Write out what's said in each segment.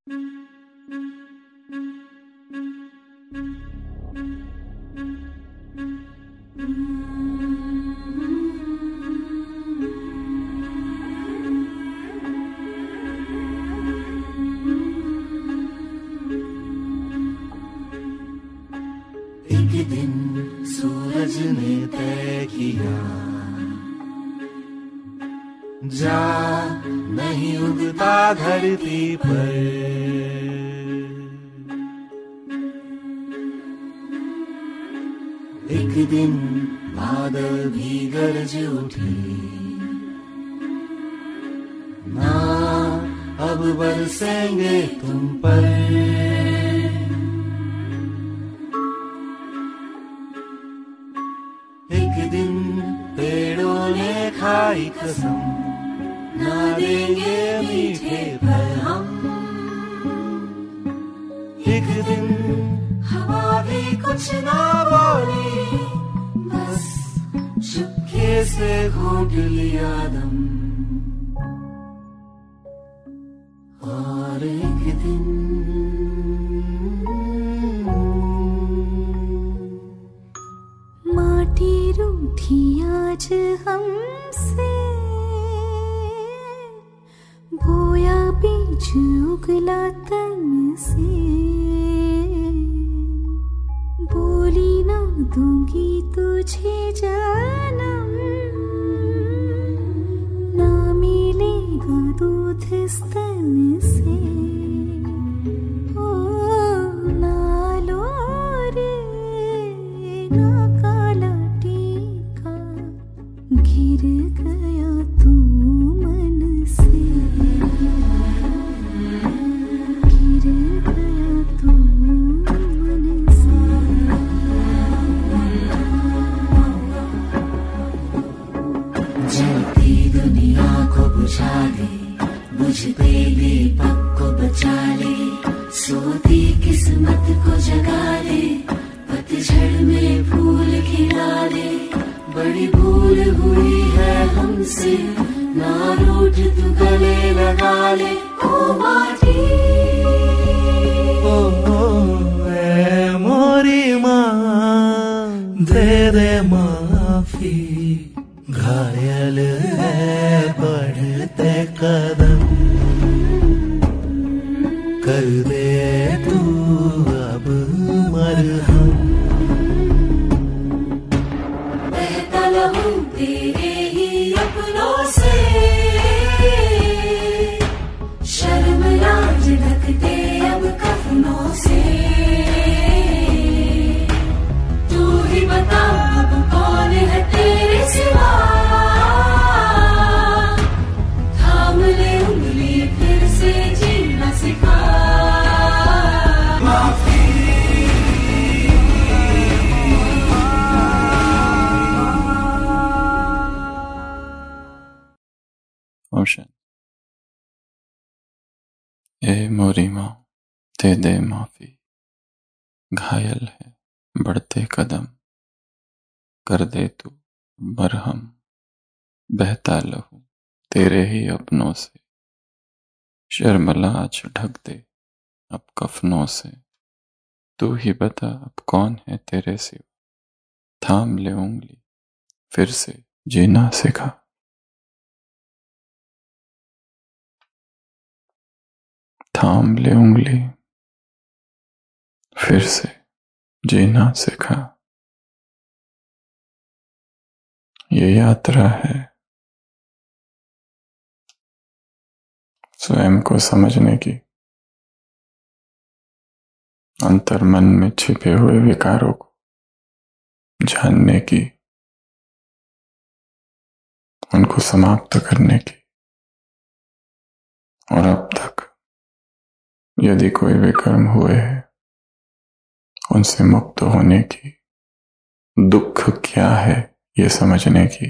एक दिन सूरज ने तय किया, जा नहीं उगता धरती पर। एक दिन बादल भी गरज उठे, ना अब बरसेंगे तुम पर। एक दिन पेड़ों ने खाई कसम, ना देंगे मीठे फल हम। एक दिन हवा भी कुछ ना बोली, बस चुपके से घोट लिया दम। और एक दिन माटी रूठी आज हमसे, बोया बीज उगला तन से। बोली ना दूंगी तुझे जन्म, ना मिलेगा दूध स्तन से। ओ ना लो रे ना काला टीका, गिर गया तू मन से। गिर गया तू मन से। जलती दुनिया को बुझा दे, बुझते दीपक को बचा ले। सोती किस्मत को जगा ले, पतझड़ में फूल खिला ले। बड़ी भूल हुई है हमसे, ना रूठ तू गले लगा ले। ओ माटी ए मोरी माँ, दे दे माफी। घायल है बढ़ते कदम, कर दे तू अब मरहम। बहता लहू तेरे ही अपनों से, शर्म लाज ढकते अब कफनों से। तू ही बता अब कौन है तेरे सिवा, थाम ले उंगली फिर से जीना सिखा। ओशन। ए मोरी माँ दे दे माफी, घायल है बढ़ते कदम, कर दे तू मरहम। बहता लहू तेरे ही अपनों से, शर्मलाज ढक दे अब कफनों से। तू ही बता अब कौन है तेरे सिवा, थाम ले उंगली फिर से जीना सिखा। थाम ले उंगली फिर से जीना सिखा। ये यात्रा है स्वयं को समझने की, अंतर्मन में छिपे हुए विकारों को जानने की, उनको समाप्त करने की। और अब तक यदि कोई विकर्म हुए हैं, उनसे मुक्त होने की, दुख क्या है ये समझने की।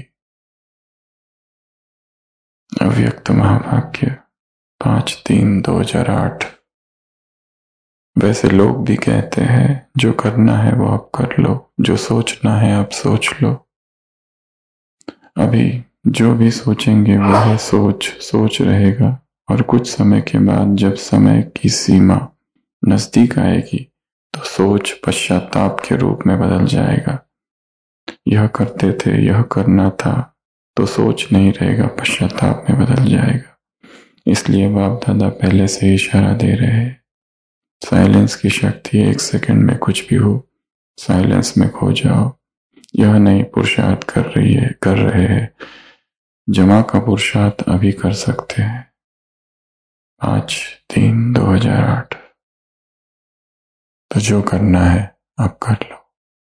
अव्यक्त महावाक्य 5/3/2008। वैसे लोग भी कहते हैं जो करना है वो अब कर लो, जो सोचना है अब सोच लो। अभी जो भी सोचेंगे वह सोच रहेगा, और कुछ समय के बाद जब समय की सीमा नजदीक आएगी तो सोच पश्चाताप के रूप में बदल जाएगा। यह करते थे, यह करना था, तो सोच नहीं रहेगा, पश्चाताप में बदल जाएगा। इसलिए बाप दादा पहले से ही इशारा दे रहे हैं, साइलेंस की शक्ति 1 सेकंड में कुछ भी हो साइलेंस में खो जाओ। यह नहीं पुरुषार्थ कर रहे हैं, जमा का पुरुषार्थ अभी कर सकते हैं। 5/3/2008। तो जो करना है अब कर लो।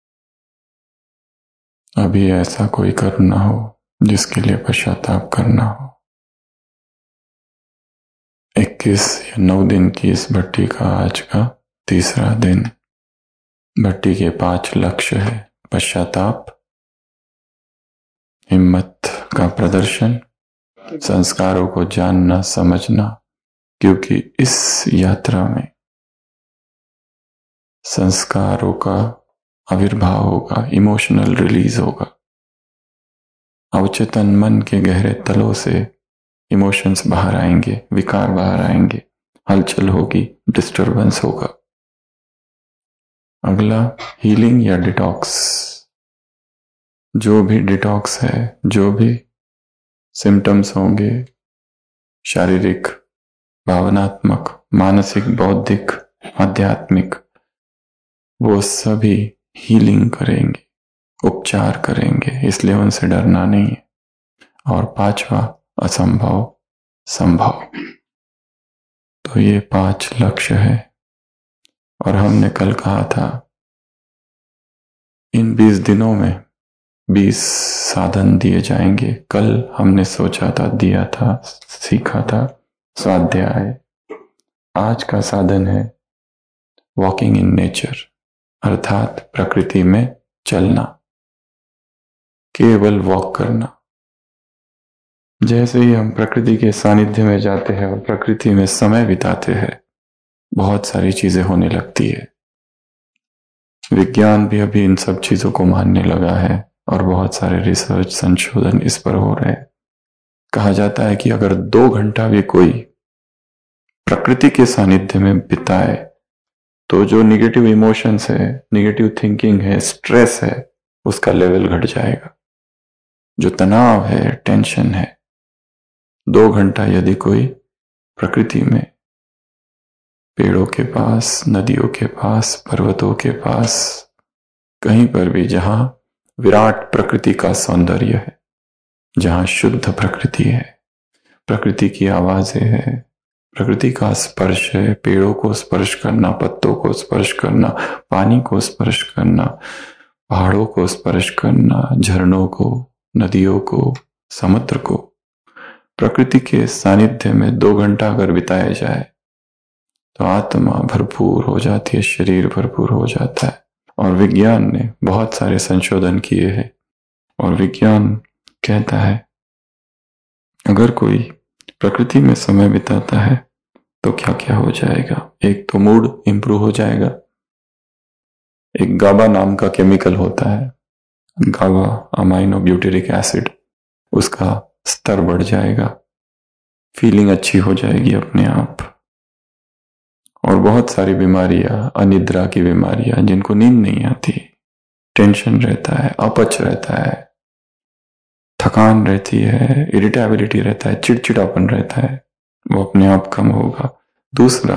अभी ऐसा कोई कर्म ना हो जिसके लिए पश्चाताप करना हो। 21 या 9 दिन की इस भट्टी का आज का तीसरा दिन। भट्टी के 5 लक्ष्य है: पश्चाताप, हिम्मत का प्रदर्शन, संस्कारों को जानना समझना, क्योंकि इस यात्रा में संस्कारों का आविर्भाव होगा, इमोशनल रिलीज होगा। अवचेतन मन के गहरे तलों से इमोशंस बाहर आएंगे, विकार बाहर आएंगे, हलचल होगी, डिस्टरबेंस होगा। अगला हीलिंग या डिटॉक्स। जो भी डिटॉक्स है, जो भी सिम्टम्स होंगे, शारीरिक, भावनात्मक, मानसिक, बौद्धिक, आध्यात्मिक, वो सभी हीलिंग करेंगे, उपचार करेंगे, इसलिए उनसे डरना नहीं है। और 5वां असंभव संभव। तो ये 5 लक्ष्य है। और हमने कल कहा था इन 20 दिनों में 20 साधन दिए जाएंगे। कल हमने सोचा था, दिया था, सीखा था स्वाध्याय। आज का साधन है वॉकिंग इन नेचर, अर्थात प्रकृति में चलना, केवल वॉक करना। जैसे ही हम प्रकृति के सानिध्य में जाते हैं और प्रकृति में समय बिताते हैं, बहुत सारी चीजें होने लगती है। विज्ञान भी अभी इन सब चीजों को मानने लगा है और बहुत सारे रिसर्च, संशोधन इस पर हो रहे हैं। कहा जाता है कि अगर 2 घंटा भी कोई प्रकृति के सानिध्य में बिताए तो जो निगेटिव इमोशंस है, निगेटिव थिंकिंग है, स्ट्रेस है, उसका लेवल घट जाएगा। जो तनाव है, टेंशन है, 2 घंटा यदि कोई प्रकृति में, पेड़ों के पास, नदियों के पास, पर्वतों के पास, कहीं पर भी जहां विराट प्रकृति का सौंदर्य है, जहां शुद्ध प्रकृति है, प्रकृति की आवाजें हैं, प्रकृति का स्पर्श है, पेड़ों को स्पर्श करना, पत्तों को स्पर्श करना, पानी को स्पर्श करना, पहाड़ों को स्पर्श करना, झरनों को, नदियों को, समुद्र को, प्रकृति के सानिध्य में 2 घंटा अगर बिताया जाए तो आत्मा भरपूर हो जाती है, शरीर भरपूर हो जाता है। और विज्ञान ने बहुत सारे संशोधन किए हैं और विज्ञान कहता है अगर कोई प्रकृति में समय बिताता है तो क्या क्या हो जाएगा। एक तो मूड इंप्रूव हो जाएगा। एक गाबा नाम का केमिकल होता है, गाबा अमाइनो ब्यूटेरिक एसिड, उसका स्तर बढ़ जाएगा, फीलिंग अच्छी हो जाएगी अपने आप। और बहुत सारी बीमारियां, अनिद्रा की बीमारियां, जिनको नींद नहीं आती, टेंशन रहता है, अपच रहता है, थकान रहती है, इरिटेबिलिटी रहता है, चिड़चिड़ापन रहता है, वो अपने आप कम होगा। दूसरा,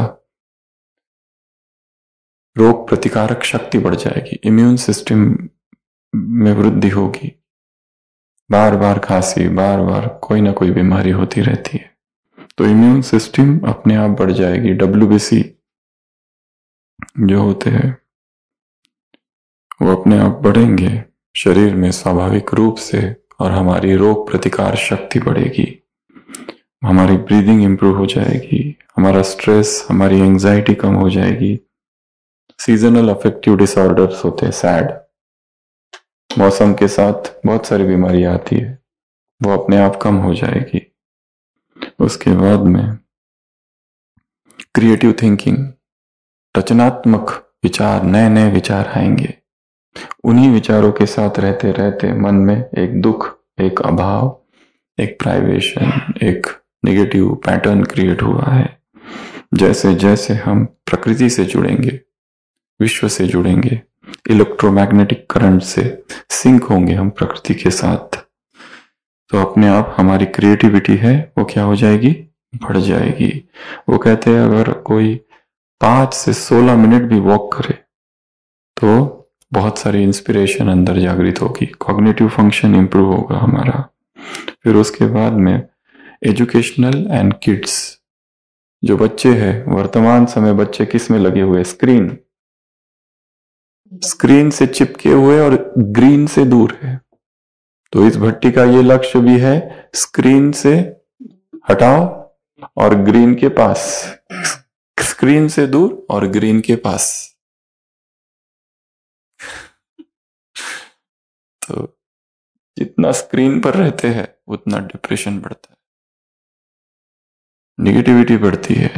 रोग प्रतिकारक शक्ति बढ़ जाएगी, इम्यून सिस्टम में वृद्धि होगी। बार बार खांसी, बार बार कोई ना कोई बीमारी होती रहती है, तो इम्यून सिस्टम अपने आप बढ़ जाएगी। WBC जो होते हैं वो अपने आप बढ़ेंगे शरीर में स्वाभाविक रूप से, और हमारी रोग प्रतिकार शक्ति बढ़ेगी, हमारी ब्रीदिंग इंप्रूव हो जाएगी, हमारा स्ट्रेस, हमारी एंजाइटी कम हो जाएगी। सीजनल अफेक्टिव डिसऑर्डर्स होते हैं, सैड, मौसम के साथ बहुत सारी बीमारियां आती है, वो अपने आप कम हो जाएगी। उसके बाद में क्रिएटिव थिंकिंग, रचनात्मक विचार, नए नए विचार आएंगे। उन्हीं विचारों के साथ रहते रहते मन में एक दुख, एक अभाव, एक प्राइवेशन, एक नेगेटिव पैटर्न क्रिएट हुआ है। जैसे जैसे हम प्रकृति से जुड़ेंगे, विश्व से जुड़ेंगे, इलेक्ट्रोमैग्नेटिक करंट से सिंक होंगे हम प्रकृति के साथ, तो अपने आप हमारी क्रिएटिविटी है वो क्या हो जाएगी, बढ़ जाएगी। वो कहते हैं अगर कोई 5 से 16 मिनट भी वॉक करे तो बहुत सारी इंस्पिरेशन अंदर जागृत होगी, कॉग्निटिव फंक्शन इंप्रूव होगा हमारा। फिर उसके बाद में एजुकेशनल एंड किड्स, जो बच्चे हैं, वर्तमान समय बच्चे किस में लगे हुए, स्क्रीन से चिपके हुए और ग्रीन से दूर है। तो इस भट्टी का ये लक्ष्य भी है, स्क्रीन से हटाओ और ग्रीन के पास, स्क्रीन से दूर और ग्रीन के पास। तो जितना स्क्रीन पर रहते हैं उतना डिप्रेशन बढ़ता है, नेगेटिविटी बढ़ती है,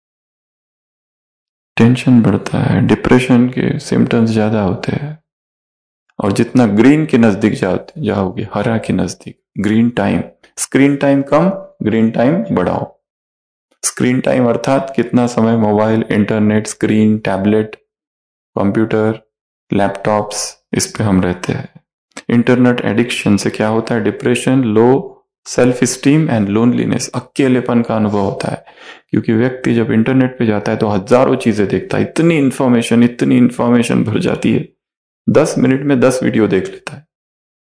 टेंशन बढ़ता है, डिप्रेशन के सिम्टम्स ज्यादा होते हैं। और जितना ग्रीन के नजदीक जाओगे, हरा के नजदीक, ग्रीन टाइम, स्क्रीन टाइम कम, ग्रीन टाइम बढ़ाओ। स्क्रीन टाइम अर्थात कितना समय mobile, internet, screen, tablet, computer, laptops, इस पे हम रहते हैं। इंटरनेट एडिक्शन से क्या होता है, depression, low self esteem and loneliness, अकेलेपन का अनुभव होता है। क्योंकि व्यक्ति जब इंटरनेट पे जाता है तो हजारों चीजें देखता है, इतनी इंफॉर्मेशन भर जाती है, 10 मिनट में 10 वीडियो देख लेता है,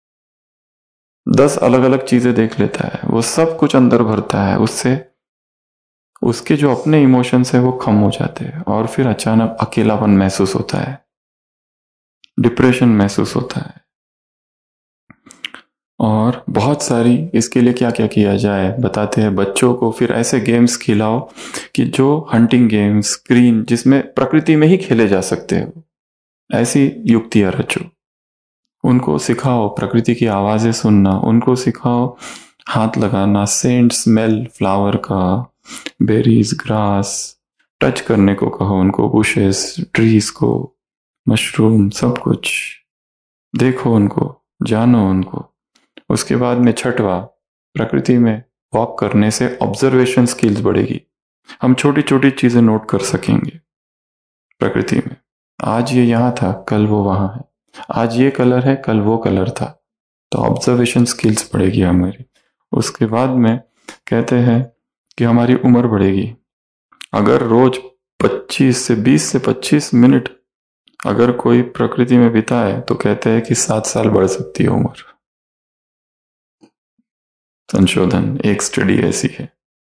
10 अलग अलग चीजें देख लेता है, वो सब कुछ अंदर भरता है, उससे उसके जो अपने इमोशंस है वो कम हो जाते हैं और फिर अचानक अकेलापन महसूस होता है, डिप्रेशन महसूस होता है। और बहुत सारी, इसके लिए क्या क्या किया जाए बताते हैं बच्चों को, फिर ऐसे गेम्स खिलाओ कि जो हंटिंग गेम्स, स्क्रीन जिसमें प्रकृति में ही खेले जा सकते हो, ऐसी युक्तियां रचो। उनको सिखाओ प्रकृति की आवाजें सुनना, उनको सिखाओ हाथ लगाना, सेंट स्मेल फ्लावर का, बेरीज, ग्रास टच करने को कहो उनको, बुशेस, ट्रीज को, मशरूम, सब कुछ देखो उनको, जानो उनको। उसके बाद में छठवा, प्रकृति में वॉक करने से ऑब्जर्वेशन स्किल्स बढ़ेगी। हम छोटी छोटी चीजें नोट कर सकेंगे प्रकृति में, आज ये यहां था, कल वो वहां है, आज ये कलर है, कल वो कलर था। तो ऑब्जर्वेशन स्किल्स बढ़ेगी हमारी। उसके बाद में कहते हैं कि हमारी उम्र बढ़ेगी। अगर रोज 20 से 25 मिनट अगर कोई प्रकृति में बिताए तो कहते हैं कि 7 साल बढ़ सकती है उम्र। संशोधन, एक स्टडी ऐसी है।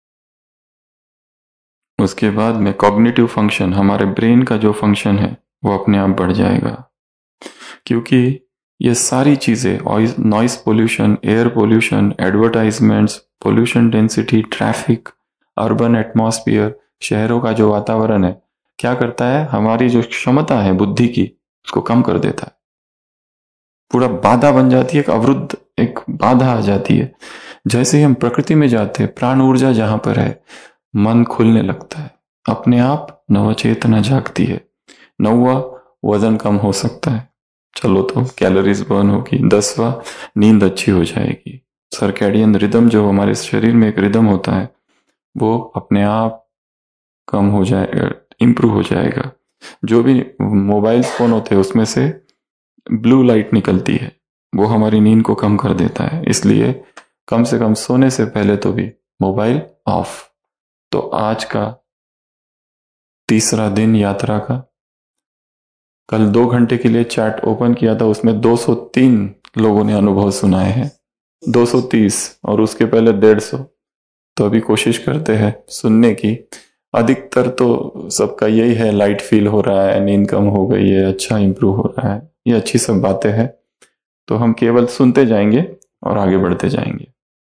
उसके बाद में कॉग्निटिव फंक्शन, हमारे ब्रेन का जो फंक्शन है वो अपने आप बढ़ जाएगा। क्योंकि ये सारी चीजें, noise pollution, air pollution, advertisements, pollution density, traffic, urban atmosphere, शहरों का जो वातावरण है, क्या करता है, हमारी जो क्षमता है बुद्धि की उसको कम कर देता है। पूरा बाधा बन जाती है, एक अवरुद्ध, एक बाधा आ जाती है। जैसे ही हम प्रकृति में जाते हैं, प्राण ऊर्जा जहां पर है, मन खुलने लगता है, अपने आप नवचेतना जागती है। 9वां, वजन कम हो सकता है, चलो तो कैलोरीज बर्न होगी। 10वां, नींद अच्छी हो जाएगी। सर्कैडियन रिदम, जो हमारे शरीर में एक रिदम होता है, वो अपने आप कम हो जाएगा, इंप्रूव हो जाएगा। जो भी मोबाइल फोन होते हैं उसमें से ब्लू लाइट निकलती है, वो हमारी नींद को कम कर देता है। इसलिए कम से कम सोने से पहले तो भी मोबाइल ऑफ। तो आज का तीसरा दिन यात्रा का, कल 2 घंटे के लिए चैट ओपन किया था, उसमें 203 लोगों ने अनुभव सुनाए हैं, 230, और उसके पहले 150। तो अभी कोशिश करते हैं सुनने की। अधिकतर तो सबका यही है, लाइट फील हो रहा है, नींद कम हो गई है, अच्छा इंप्रूव हो रहा है, ये अच्छी सब बातें हैं। तो हम केवल सुनते जाएंगे और आगे बढ़ते जाएंगे।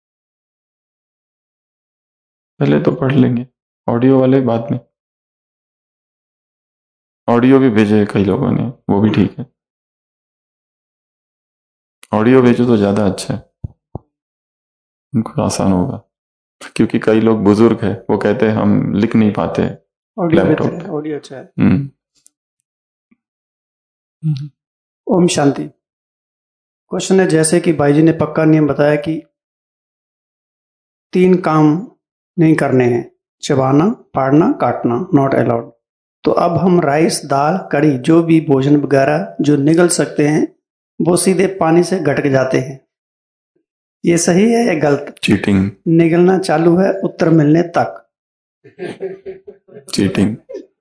पहले तो पढ़ लेंगे, ऑडियो वाले बाद में। ऑडियो भी भेजे कई लोगों ने, वो भी ठीक है, ऑडियो भेजो तो ज्यादा अच्छा है, उनको आसान होगा। क्योंकि कई लोग बुजुर्ग है, वो कहते हैं हम लिख नहीं पाते लैपटॉप पे। ऑडियो अच्छा है। ओम शांति। क्वेश्चन है, जैसे कि भाई जी ने पक्का नियम बताया कि 3 काम नहीं करने हैं। चबाना, फाड़ना, काटना नॉट अलाउड। तो अब हम राइस, दाल, कड़ी, जो भी भोजन वगैरह जो निगल सकते हैं वो सीधे पानी से गटक जाते हैं। ये सही है या गलत? चीटिंग। निगलना चालू है उत्तर मिलने तक। चीटिंग।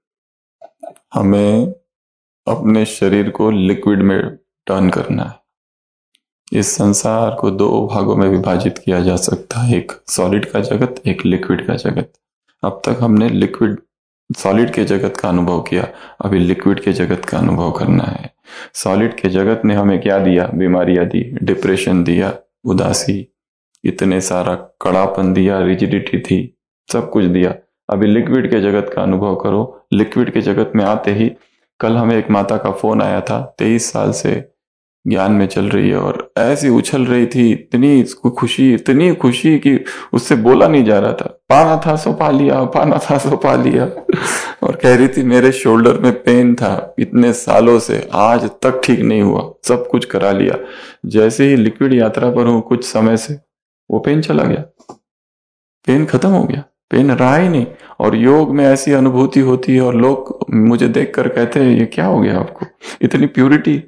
हमें अपने शरीर को लिक्विड में टर्न करना है। इस संसार को दो भागों में विभाजित किया जा सकता है, एक सॉलिड का जगत, एक लिक्विड का जगत। अब तक हमने लिक्विड सॉलिड के जगत का अनुभव किया, अभी लिक्विड के जगत का अनुभव करना है। सॉलिड के जगत ने हमें क्या दिया? बीमारियां दी, डिप्रेशन दिया, उदासी, इतने सारा कड़ापन दिया, रिजिडिटी थी, सब कुछ दिया। अभी लिक्विड के जगत का अनुभव करो। लिक्विड के जगत में आते ही कल हमें एक माता का फोन आया था, 23 साल से ज्ञान में चल रही है और ऐसी उछल रही थी, इतनी खुशी कि उससे बोला नहीं जा रहा था। पाना था सो पा लिया, पाना था सो पा लिया। और कह रही थी मेरे शोल्डर में पेन था इतने सालों से, आज तक ठीक नहीं हुआ, सब कुछ करा लिया। जैसे ही लिक्विड यात्रा पर हूं कुछ समय से, वो पेन चला गया, पेन खत्म हो गया, पेन रहा ही नहीं। और योग में ऐसी अनुभूति होती है और लोग मुझे देखकर कहते हैं ये क्या हो गया आपको, इतनी प्यूरिटी।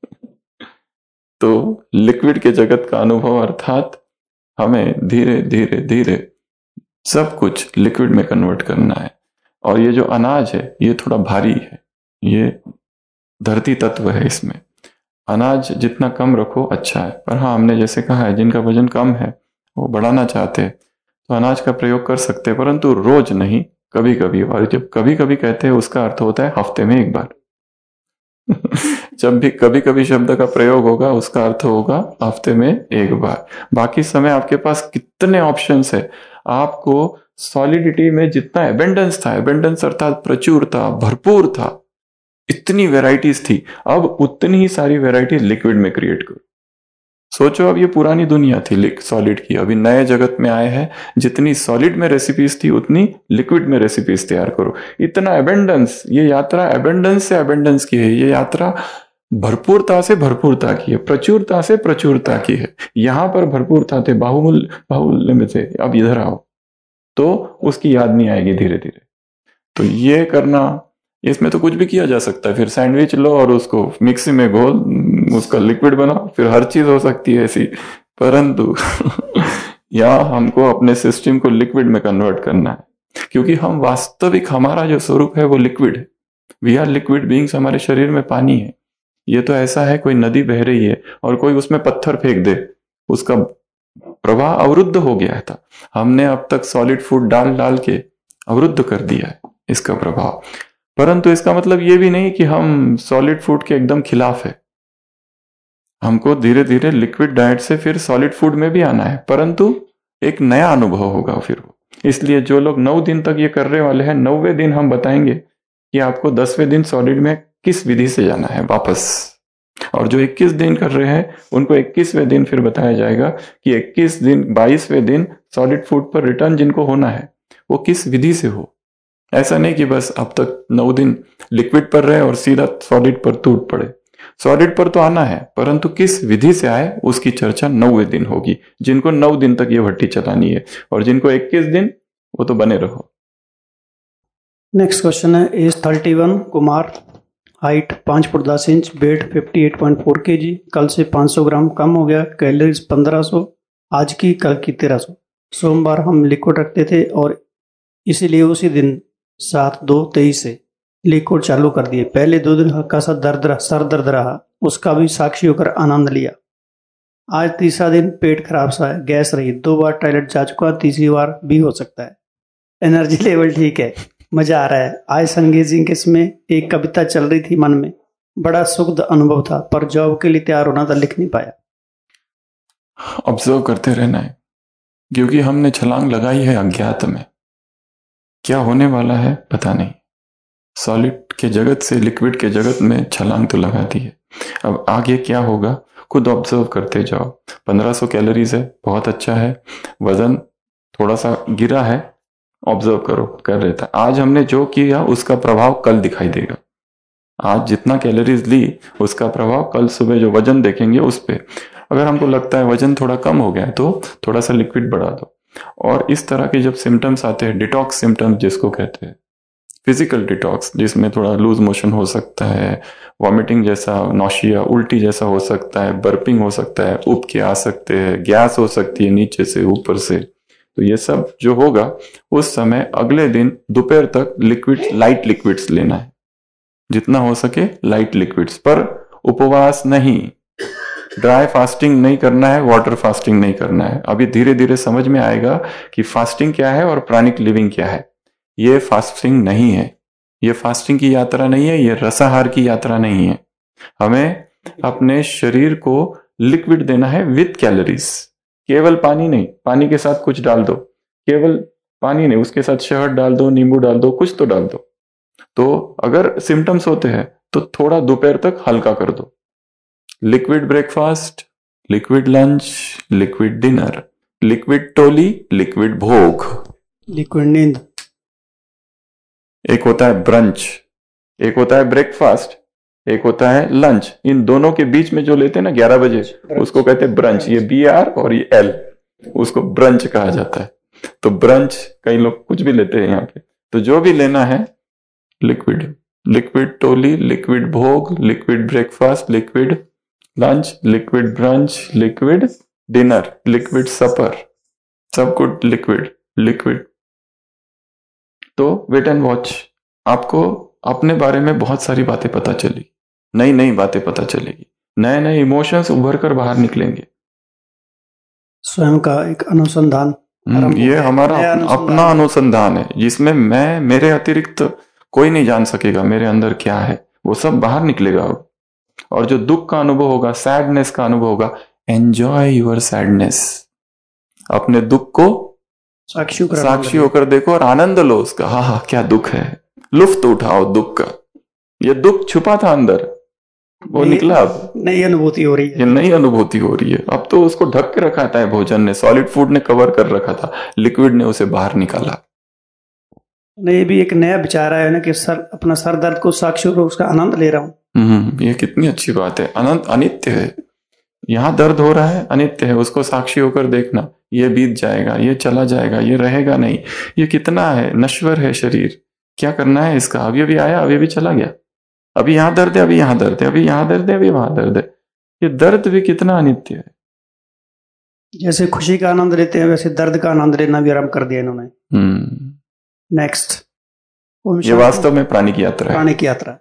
तो लिक्विड के जगत का अनुभव अर्थात हमें धीरे धीरे धीरे सब कुछ लिक्विड में कन्वर्ट करना है। और ये जो अनाज है ये थोड़ा भारी है, ये धरती तत्व है, इसमें अनाज जितना कम रखो अच्छा है। पर हाँ, हमने जैसे कहा है जिनका वजन कम है वो बढ़ाना चाहते हैं तो अनाज का प्रयोग कर सकते हैं, परंतु रोज नहीं, कभी कभी। और जब कभी कभी कहते हैं उसका अर्थ होता है हफ्ते में एक बार। जब भी कभी कभी शब्द का प्रयोग होगा उसका अर्थ होगा हफ्ते में एक बार। बाकी समय आपके पास कितने ऑप्शंस है। आपको सॉलिडिटी में जितना एबेंडेंस था, एबेंडेंस अर्थात प्रचुर था, भरपूर था, इतनी वेराइटीज थी, अब उतनी ही सारी वेराइटीज लिक्विड में क्रिएट करो। सोचो अब ये पुरानी दुनिया थी सॉलिड की, अभी नए जगत में आए हैं, जितनी सॉलिड में रेसिपीज थी उतनी लिक्विड में रेसिपीज तैयार करो। इतना एबेंडेंस, ये यात्रा एबेंडेंस से एबेंडेंस की है, ये यात्रा भरपूरता से भरपूरता की है, प्रचुरता से प्रचुरता की है। यहां पर भरपूरता थे, बाहुल्य में थे, अब इधर आओ तो उसकी याद नहीं आएगी धीरे धीरे। तो ये करना, इसमें तो कुछ भी किया जा सकता है। फिर सैंडविच लो और उसको मिक्सी में घोल, उसका लिक्विड बनाओ, फिर हर चीज हो सकती है ऐसी। परंतु यहाँ हमको अपने सिस्टम को लिक्विड में कन्वर्ट करना है, क्योंकि हम वास्तविक, हमारा जो स्वरूप है वो लिक्विड है। We are liquid beings. हमारे शरीर में पानी है। ये तो ऐसा है कोई नदी बह रही है और कोई उसमें पत्थर फेंक दे, उसका प्रवाह अवरुद्ध हो गया था। हमने अब तक सॉलिड फूड डाल डाल के अवरुद्ध कर दिया है इसका प्रभाव। परंतु इसका मतलब ये भी नहीं कि हम सॉलिड फूड के एकदम खिलाफ है। हमको धीरे धीरे लिक्विड डाइट से फिर सॉलिड फूड में भी आना है, परंतु एक नया अनुभव होगा फिर वो। इसलिए जो लोग 9 दिन तक ये करने वाले हैं, 9वें दिन हम बताएंगे कि आपको 10वें दिन सॉलिड में किस विधि से जाना है वापस। और जो 21 दिन कर रहे हैं उनको 21वें दिन फिर बताया जाएगा कि 21 दिन 22वें दिन सॉलिड फूड पर रिटर्न जिनको होना है वो किस विधि से हो। ऐसा नहीं कि बस अब तक 9 दिन लिक्विड पर रहे और सीधा सॉलिड पर टूट पड़े। सॉलिड पर तो आना है, परंतु किस विधि से आए उसकी चर्चा 9वें दिन होगी। जिनको 9 दिन तक ये भट्टी चलानी है और जिनको 21 दिन, वो तो बने रहो। नेक्स्ट क्वेश्चन है, age 31, Kumar, height 5 foot 10 inch, weight 58.4 kg, कल से 500 ग्राम कम हो गया, कैलोरीज 1500, आज की कल की 1300। सोमवार हम लिक्विड रखते थे और इसीलिए उसी दिन 7/2/23 से लिक्विड चालू कर दिए। पहले 2 दिन हल्का सा सर दर्द रहा, उसका भी साक्षी होकर आनंद लिया। आज तीसरा दिन पेट खराब सा है, गैस रही, 2 बार टॉयलेट जा चुका, तीसरी बार भी हो सकता है। एनर्जी लेवल ठीक है, मजा आ रहा है। आज संगीत जी के इसमें एक कविता चल रही थी मन में, बड़ा सुखद अनुभव था, पर जॉब के लिए तैयार होना था, लिख नहीं पाया। ऑब्जर्व करते रहना है, क्योंकि हमने छलांग लगाई है अज्ञात में। क्या होने वाला है पता नहीं। सॉलिड के जगत से लिक्विड के जगत में छलांग तो लगा दी है, अब आगे क्या होगा खुद ऑब्जर्व करते जाओ। 1500 कैलोरीज है, बहुत अच्छा है। वजन थोड़ा सा गिरा है, ऑब्जर्व करो, कर रहता है। आज हमने जो किया उसका प्रभाव कल दिखाई देगा। आज जितना कैलोरीज ली उसका प्रभाव कल सुबह जो वजन देखेंगे उस पे। अगर हमको लगता है वजन थोड़ा कम हो गया है तो थोड़ा सा लिक्विड बढ़ा दो। और इस तरह के जब सिम्टम्स आते हैं, डिटॉक्स सिम्टम्स जिसको कहते हैं, फिजिकल डिटॉक्स, जिसमें थोड़ा लूज मोशन हो सकता है, वॉमिटिंग जैसा, नौशिया, उल्टी जैसा हो सकता है, बर्पिंग हो सकता है, उबके आ सकते हैं, गैस हो सकती है नीचे से ऊपर से, तो ये सब जो होगा उस समय अगले दिन दोपहर तक लाइट लिक्विड्स लेना है, जितना हो सके लाइट लिक्विड्स, पर उपवास नहीं, ड्राई फास्टिंग नहीं करना है, वाटर फास्टिंग नहीं करना है। अभी धीरे धीरे समझ में आएगा कि फास्टिंग क्या है और प्राणिक लिविंग क्या है। ये फास्टिंग नहीं है, ये फास्टिंग की यात्रा नहीं है, ये रसाहार की यात्रा नहीं है। हमें अपने शरीर को लिक्विड देना है विद कैलोरीज, केवल पानी नहीं, पानी के साथ कुछ डाल दो, केवल पानी नहीं, उसके साथ शहद डाल दो, नींबू डाल दो, कुछ तो डाल दो। तो अगर सिम्टम्स होते हैं तो थोड़ा दोपहर तक हल्का कर दो। Liquid breakfast, liquid lunch, liquid dinner, liquid टोली, लिक्विड भोग, लिक्विड नींद। एक होता है ब्रंच, एक होता है ब्रेकफास्ट, एक होता है लंच। इन दोनों के बीच में जो लेते हैं ना 11 बजे, उसको कहते हैं ब्रंच। ये BR और ये L, उसको ब्रंच कहा जाता है। तो ब्रंच, कई लोग कुछ भी लेते हैं यहाँ पे, तो जो भी लेना है लिक्विड, लिक्विड टोली, लिक्विड भोग, liquid breakfast, liquid lunch, liquid brunch, liquid dinner, liquid supper, सब कुछ लिक्विड लिक्विड। तो वेट एंड वॉच, आपको अपने बारे में बहुत सारी बातें पता चली, नई नई बातें पता चलेगी, नए नए इमोशंस उभर कर बाहर निकलेंगे। स्वयं का एक अनुसंधान, ये हमारा अपना अनुसंधान है, जिसमें मैं, मेरे अतिरिक्त कोई नहीं जान सकेगा मेरे अंदर क्या है, वो सब बाहर निकलेगा। और जो दुख का अनुभव होगा, सैडनेस का अनुभव होगा, एंजॉय योर सैडनेस, अपने दुख को साक्षी होकर देखो और आनंद लो उसका। हाँ हाँ, क्या दुख है, लुफ्त उठाओ दुख का। ये दुख छुपा था अंदर, वो निकला, अब नई अनुभूति हो रही है, ये नई अनुभूति हो रही है। अब तो उसको ढक के रखा था भोजन ने, सॉलिड फूड ने कवर कर रखा था, लिक्विड ने उसे बाहर निकाला। ये भी एक नया विचार है ना कि अपना सर दर्द को साक्षी होकर उसका आनंद ले रहा हूँ। ये कितनी अच्छी बात है। अनंत अनित्य है, यहाँ दर्द हो रहा है, अनित्य है, उसको साक्षी होकर देखना। ये बीत जाएगा, ये चला जाएगा, ये रहेगा नहीं, ये कितना है, नश्वर है शरीर, क्या करना है इसका, अभी अभी आया, अभी अभी चला गया, अभी यहाँ दर्द है, अभी यहाँ दर्द है, अभी यहाँ दर्द है, अभी वहां दर्द है। ये दर्द भी कितना अनित्य है। जैसे खुशी का आनंद लेते हैं, वैसे दर्द का आनंद लेना भी आरंभ कर दिया इन्होंने। नेक्स्ट, ये वास्तव में प्राणिक यात्रा है। प्राणिक यात्रा।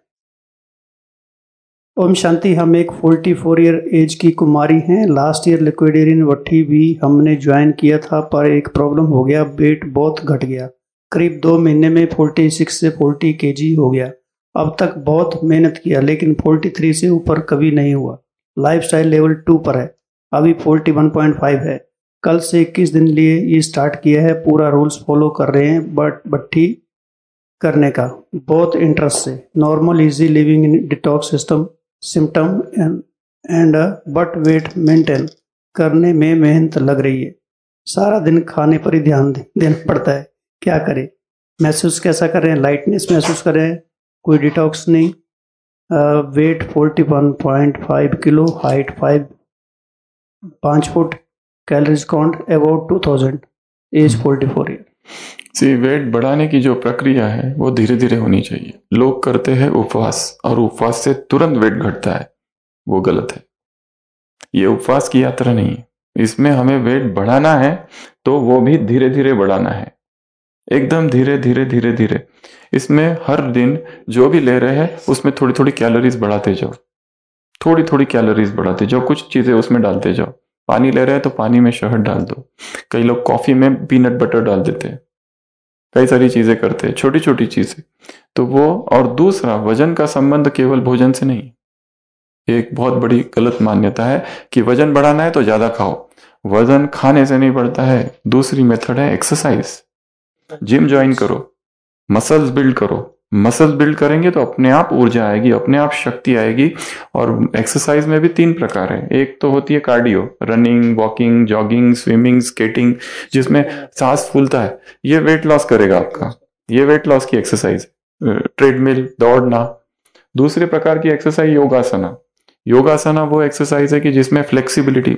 ओम शांति। हम एक 44 ईयर एज की कुमारी हैं। लास्ट ईयर लिक्विडेरियन वट्ठी भी हमने ज्वाइन किया था, पर एक प्रॉब्लम हो गया, वेट बहुत घट गया, करीब 2 महीने में 46 से 40 kg हो गया। अब तक बहुत मेहनत किया, लेकिन 43 से ऊपर कभी नहीं हुआ। लाइफस्टाइल लेवल 2 पर है, अभी 41.5 है। कल से 21 दिन लिए ये स्टार्ट किया है, पूरा रूल्स फॉलो कर रहे हैं, बट भट्ठी करने का बहुत इंटरेस्ट से। Normal easy living in detox system symptom and but weight maintain करने में मेहनत लग रही है। सारा दिन खाने पर ही ध्यान देना पड़ता है, क्या करें? महसूस कैसा कर रहे हैं? लाइटनेस महसूस कर रहे हैं, कोई डिटॉक्स नहीं। Weight 41.5 kilo, height 5 foot, calories count about 2000, age 44 year. See, weight बढ़ाने की जो प्रक्रिया है वो धीरे धीरे होनी चाहिए। लोग करते हैं उपवास, और उपवास से तुरंत वेट घटता है, वो गलत है। ये उपवास की यात्रा नहीं है, इसमें हमें वेट बढ़ाना है तो वो भी धीरे धीरे बढ़ाना है, एकदम धीरे धीरे धीरे धीरे। इसमें हर दिन जो भी ले रहे हैं उसमें थोड़ी थोड़ी कैलोरीज बढ़ाते जाओ, थोड़ी थोड़ी कैलोरीज बढ़ाते जाओ, कुछ चीजें उसमें डालते जाओ। पानी ले रहे हैं तो पानी में शहद डाल दो, कई लोग कॉफी में पीनट बटर डाल देते हैं, कई सारी चीजें करते हैं, छोटी छोटी चीजें। तो वो, और दूसरा, वजन का संबंध केवल भोजन से नहीं। एक बहुत बड़ी गलत मान्यता है कि वजन बढ़ाना है तो ज्यादा खाओ। वजन खाने से नहीं बढ़ता है, दूसरी मेथड है एक्सरसाइज। जिम ज्वाइन करो, मसल्स बिल्ड करो। मसल्स बिल्ड करेंगे तो अपने आप ऊर्जा आएगी, अपने आप शक्ति आएगी। और एक्सरसाइज में भी 3 प्रकार है। एक तो होती है cardio, running, walking, jogging, swimming, skating, जिसमें सांस फूलता है, ये वेट लॉस करेगा आपका, ये वेट लॉस की एक्सरसाइज। ट्रेडमिल, दौड़ना। दूसरे प्रकार की एक्सरसाइज योगासना। योगासना वो एक्सरसाइज है कि जिसमें फ्लेक्सिबिलिटी,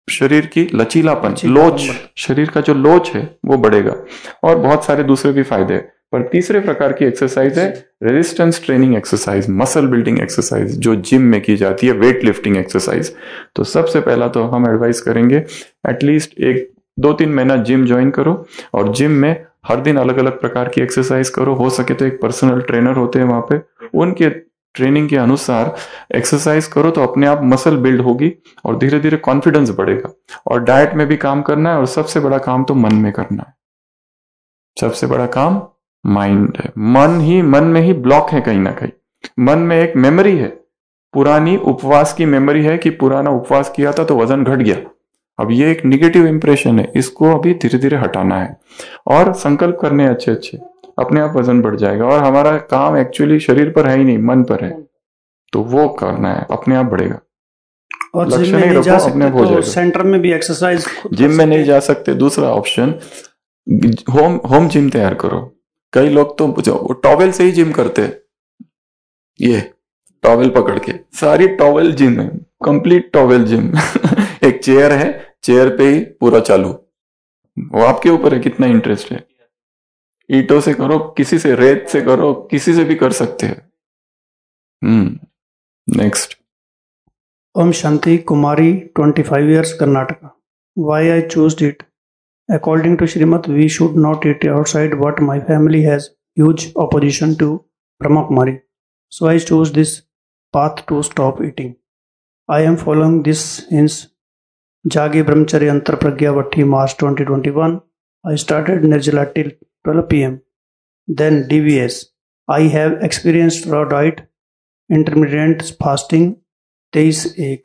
शरीर की लचीलापन, लोच, शरीर का जो लोच है वो बढ़ेगा, और बहुत सारे दूसरे भी फायदे हैं। पर तीसरे प्रकार की एक्सरसाइज है resistance training exercise, muscle building exercise, जो जिम में की जाती है, वेट लिफ्टिंग एक्सरसाइज। तो सबसे पहला तो हम एडवाइस करेंगे एटलीस्ट 1-2-3 महीना जिम ज्वाइन करो, और जिम में हर दिन अलग अलग प्रकार की एक्सरसाइज करो। हो सके तो एक पर्सनल ट्रेनर होते हैं वहां पे, उनके ट्रेनिंग के अनुसार एक्सरसाइज करो तो अपने आप मसल बिल्ड होगी और धीरे धीरे कॉन्फिडेंस बढ़ेगा। और डाइट में भी काम करना है, और सबसे बड़ा काम तो मन में करना है। सबसे बड़ा काम माइंड है। मन में ही ब्लॉक है कहीं ना कहीं। मन में एक मेमोरी है, पुरानी उपवास की मेमोरी है कि पुराना उपवास किया था तो वजन घट गया। अब ये एक निगेटिव इंप्रेशन है, इसको अभी धीरे धीरे हटाना है और संकल्प करने अच्छे अच्छे, अपने आप वजन बढ़ जाएगा। और हमारा काम एक्चुअली शरीर पर है ही नहीं, मन पर है, तो वो करना है, अपने आप बढ़ेगा। और लक्ष्य जिम में नहीं नहीं जा रखो, अपने आप हो सकते तो जाएगा। सेंटर में भी एक्सरसाइज जिम में नहीं जा सकते, दूसरा ऑप्शन होम जिम तैयार करो। कई लोग तो टॉवेल से ही जिम करते हैं, ये टॉवेल पकड़ के, सारी टॉवेल जिम है, कंप्लीट टॉवेल जिम। एक चेयर है, चेयर पे ही पूरा चालू। वो आपके ऊपर है कितना इंटरेस्ट है। ईंटों से करो, किसी से, रेत से करो, किसी से भी कर सकते हैं। Next. Om Shanti Kumari, 25 years, Karnataka. Why I chose it? According to Srimad, we should not eat outside, but my family has huge opposition to Brahma Kumari. So I chose this path to stop eating. I am following this since Jagi Brahmacharya Antar Pragya Vatti, March 2021. I started Nirjala till 12 p.m. Then DVS. I have experienced raw diet, intermittent fasting, 23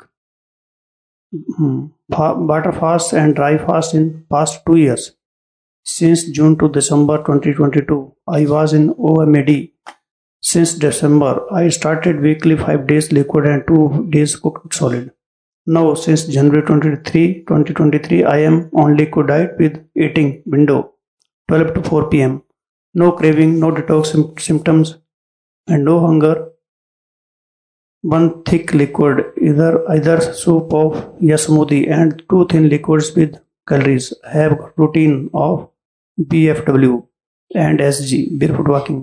butter fast and dry fast in past 2 years. Since June to December 2022, I was in OMAD. Since December, I started weekly 5 days liquid and 2 days cooked solid. Now, since January 2023, I am on liquid diet with eating window 12 to 4 p.m. No craving, no detox symptoms, and no hunger. One thick liquid, either soup of या smoothie, and 2 thin liquids with calories. Have routine of BFW and SG, barefoot walking,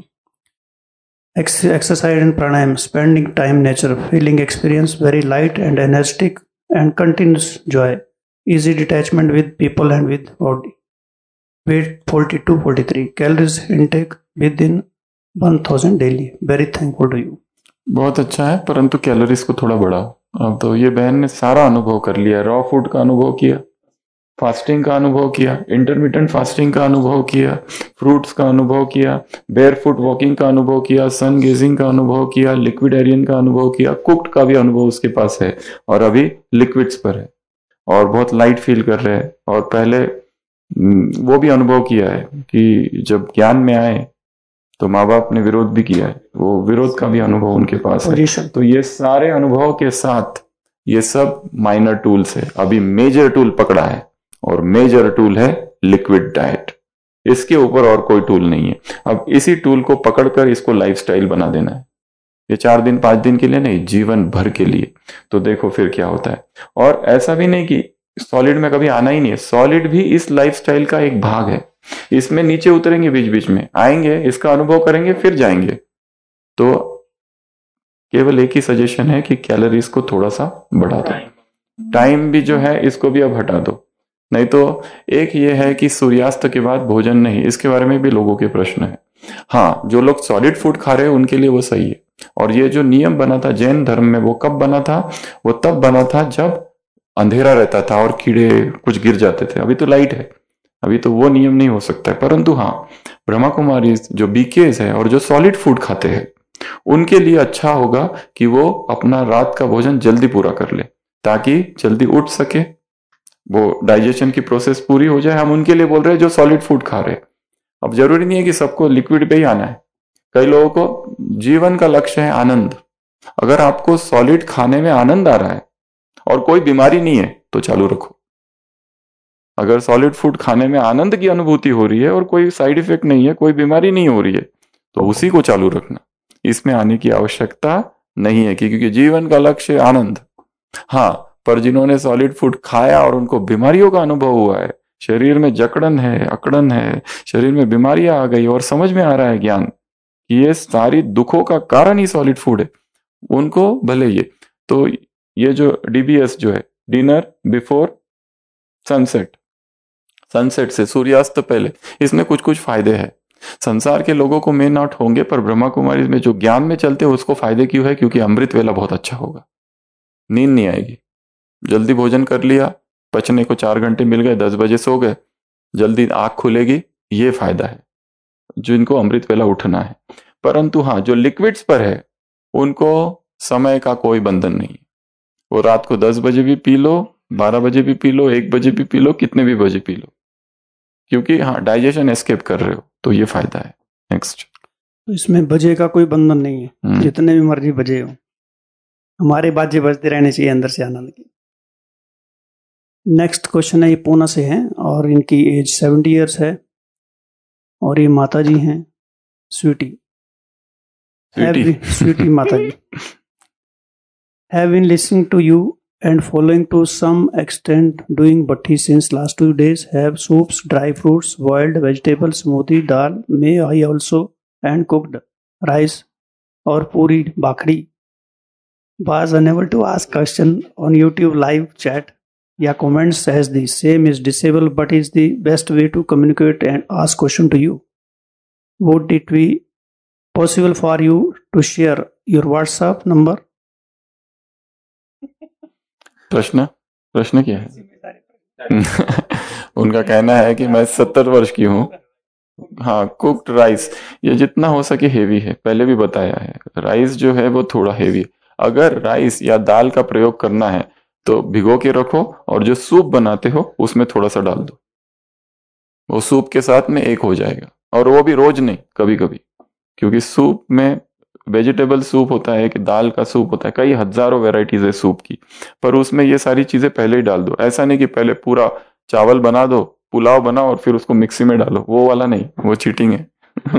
exercise and pranayam, spending time nature, feeling experience very light and energetic, and continuous joy, easy detachment with people and with body. Weight 42-43, calories intake within 1000 daily. Very thankful to you. बहुत अच्छा है, परंतु calories को थोड़ा बढ़ाओ। अब तो ये बहन ने सारा अनुभव कर लिया, रॉ फूड का अनुभव किया, फास्टिंग का अनुभव किया, इंटरमिटेंट फास्टिंग का अनुभव किया, फ्रूट्स का अनुभव किया, बेयरफुट वॉकिंग का अनुभव किया, सन गेजिंग का अनुभव किया, लिक्विडेरियन का अनुभव किया, कुक्ड का भी अनुभव उसके पास है, और अभी लिक्विड्स पर है और बहुत लाइट फील कर रहे हैं। और पहले वो भी अनुभव किया है कि जब ज्ञान में आए तो माँ बाप ने विरोध भी किया है, वो विरोध का भी अनुभव उनके पास है। तो ये सारे अनुभव के साथ ये सब माइनर टूल्स है, अभी मेजर टूल पकड़ा है, और मेजर टूल है लिक्विड डाइट। इसके ऊपर और कोई टूल नहीं है। अब इसी टूल को पकड़कर इसको लाइफस्टाइल बना देना है, ये 4 दिन 5 दिन के लिए नहीं, जीवन भर के लिए। तो देखो फिर क्या होता है। और ऐसा भी नहीं कि सॉलिड में कभी आना ही नहीं है, सॉलिड भी इस लाइफस्टाइल का एक भाग है। इसमें नीचे उतरेंगे, बीच बीच में आएंगे, इसका अनुभव करेंगे, फिर जाएंगे। तो केवल एक ही सजेशन है कि कैलोरीज को थोड़ा सा बढ़ा दो, टाइम भी जो है इसको भी अब हटा दो। नहीं तो एक ये है कि सूर्यास्त के बाद भोजन नहीं, इसके बारे में भी लोगों के प्रश्न है। हाँ, जो लोग सॉलिड फूड खा रहे हैं उनके लिए वो सही है। और ये जो नियम बना था जैन धर्म में, वो कब बना था? वो तब बना था जब अंधेरा रहता था और कीड़े कुछ गिर जाते थे। अभी तो लाइट है, अभी तो वो नियम नहीं हो सकता है। परंतु हाँ, ब्रह्मा कुमारी जो बीकेज है और जो सॉलिड फूड खाते हैं उनके लिए अच्छा होगा कि वो अपना रात का भोजन जल्दी पूरा कर ले, ताकि जल्दी उठ सके, वो डाइजेशन की प्रोसेस पूरी हो जाए। हम उनके लिए बोल रहे हैं जो सॉलिड फूड खा रहे हैं। अब जरूरी नहीं है कि सबको लिक्विड पे ही आना है, कई लोगों को जीवन का लक्ष्य है आनंद। अगर आपको सॉलिड खाने में आनंद आ रहा है और कोई बीमारी नहीं है तो चालू रखो। अगर सॉलिड फूड खाने में आनंद की अनुभूति हो रही है और कोई साइड इफेक्ट नहीं है, कोई बीमारी नहीं हो रही है, तो उसी को चालू रखना। इसमें आने की आवश्यकता नहीं है, क्योंकि जीवन का लक्ष्य आनंद। हाँ, पर जिन्होंने सॉलिड फूड खाया और उनको बीमारियों का अनुभव हुआ है, शरीर में जकड़न है, अकड़न है, शरीर में बीमारियां आ गई और समझ में आ रहा है ज्ञान कि ये सारी दुखों का कारण ही सॉलिड फूड है, उनको भले ये जो DBS जो है, डिनर बिफोर सनसेट, सनसेट से सूर्यास्त पहले, इसमें कुछ कुछ फायदे हैं। संसार के लोगों को मे नॉट होंगे, पर ब्रह्मा कुमारी में जो ज्ञान में चलते हैं उसको फायदे क्यों है? क्योंकि अमृत वेला बहुत अच्छा होगा, नींद नहीं आएगी, जल्दी भोजन कर लिया, पचने को 4 घंटे मिल गए, 10 बजे सो गए, जल्दी आंख खुलेगी, ये फायदा है जिनको अमृत वेला उठना है। परंतु हाँ, जो लिक्विड्स पर है उनको समय का कोई बंधन नहीं, वो रात को 10 बजे भी पी लो, 12 बजे भी पी लो, 1 बजे भी पी लो, कितने भी बजे पी लो, क्योंकि हाँ डाइजेशन एस्केप कर रहे हो, तो ये फायदा है। नेक्स्ट, इसमें बजे का कोई बंधन नहीं है, जितने भी मर्जी बजे हो, हमारे बाजे बजते रहने चाहिए अंदर से आनंद की। नेक्स्ट क्वेश्चन है, ये पूना से है और इनकी एज 70 इयर्स है और ये माता जी हैं स्वीटी माता जी। Have been listening to you and following to some extent doing bhatti since last 2 days. Have soups, dry fruits, boiled vegetables, smoothie, dal. May I also and cooked rice or puri bakri. Was unable to ask question on YouTube live chat. Yeah, comments as the same is disabled, but is the best way to communicate and ask question to you. Would it be possible for you to share your WhatsApp number? प्रश्न क्या है? उनका कहना है कि मैं 70 वर्ष की हूँ, हाँ, कुक्ड राइस ये जितना हो सके हेवी है, पहले भी बताया है, राइस जो है वो थोड़ा हेवी। अगर राइस या दाल का प्रयोग करना है तो भिगो के रखो और जो सूप बनाते हो उसमें थोड़ा सा डाल दो, वो सूप के साथ में एक हो जाएगा। और वो भी रोज नहीं, कभी कभी, क्योंकि सूप में वेजिटेबल सूप होता है कि दाल का सूप होता है, कई हजारों वैरायटीज है सूप की, पर उसमें ये सारी चीजें पहले ही डाल दो। ऐसा नहीं कि पहले पूरा चावल बना दो, पुलाव बनाओ और फिर उसको मिक्सी में डालो, वो वाला नहीं, वो चीटिंग है।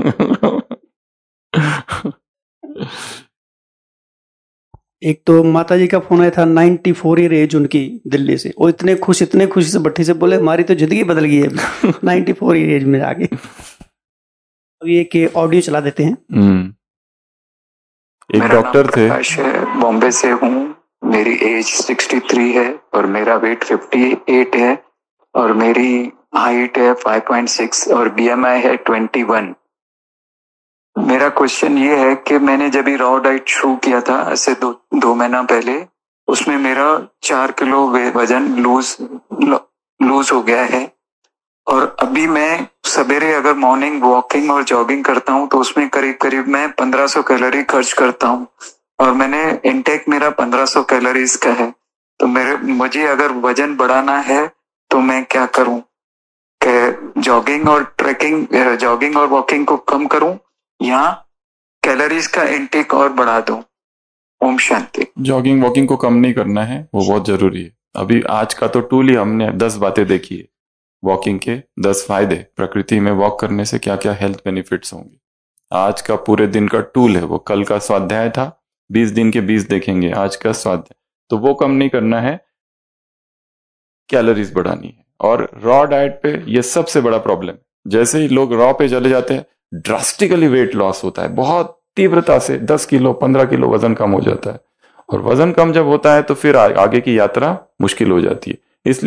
एक तो माता जी का फोन आया था, 94 ईयर एज उनकी, दिल्ली से। वो इतने खुशी से भट्टी से बोले हमारी तो जिंदगी बदल गई है 94 ईयर एज में आगे। अब ये के ऑडियो चला देते हैं। एक डॉक्टर थे, बॉम्बे से हूँ, मेरी एज 63 है और मेरा वेट 58 है और मेरी हाइट है 5.6 और BMI है 21। मेरा क्वेश्चन ये है कि मैंने जब भी रॉ डाइट शुरू किया था ऐसे 2 महीना पहले, उसमें मेरा 4 किलो वजन लूज हो गया है और अभी मैं सवेरे अगर मॉर्निंग वॉकिंग और जॉगिंग करता हूँ तो उसमें करीब मैं 1500 कैलोरी खर्च करता हूँ और मैंने इनटेक मेरा 1500 कैलोरीज का है। तो मुझे अगर वजन बढ़ाना है तो मैं क्या करूँ? जॉगिंग और वॉकिंग को कम करूँ या कैलोरीज का इनटेक और बढ़ा दूं? ओम शांति। जॉगिंग वॉकिंग को कम नहीं करना है, वो बहुत जरूरी है। अभी आज का तो टूल ही हमने 10 बातें देखी है, वॉकिंग के 10 फायदे, प्रकृति में वॉक करने से क्या क्या हेल्थ बेनिफिट्स होंगे। आज का पूरे दिन का टूल है वो, कल का स्वाध्याय था, 20 दिन के 20 देखेंगे, आज का स्वाध्याय। तो वो कम नहीं करना है, कैलोरीज बढ़ानी है। और रॉ डाइट पे ये सबसे बड़ा प्रॉब्लम, जैसे ही लोग रॉ पे चले जाते हैं ड्रास्टिकली वेट लॉस होता है, बहुत तीव्रता से 10 किलो 15 किलो वजन कम हो जाता है। और वजन कम जब होता है तो फिर आगे की यात्रा मुश्किल हो जाती है।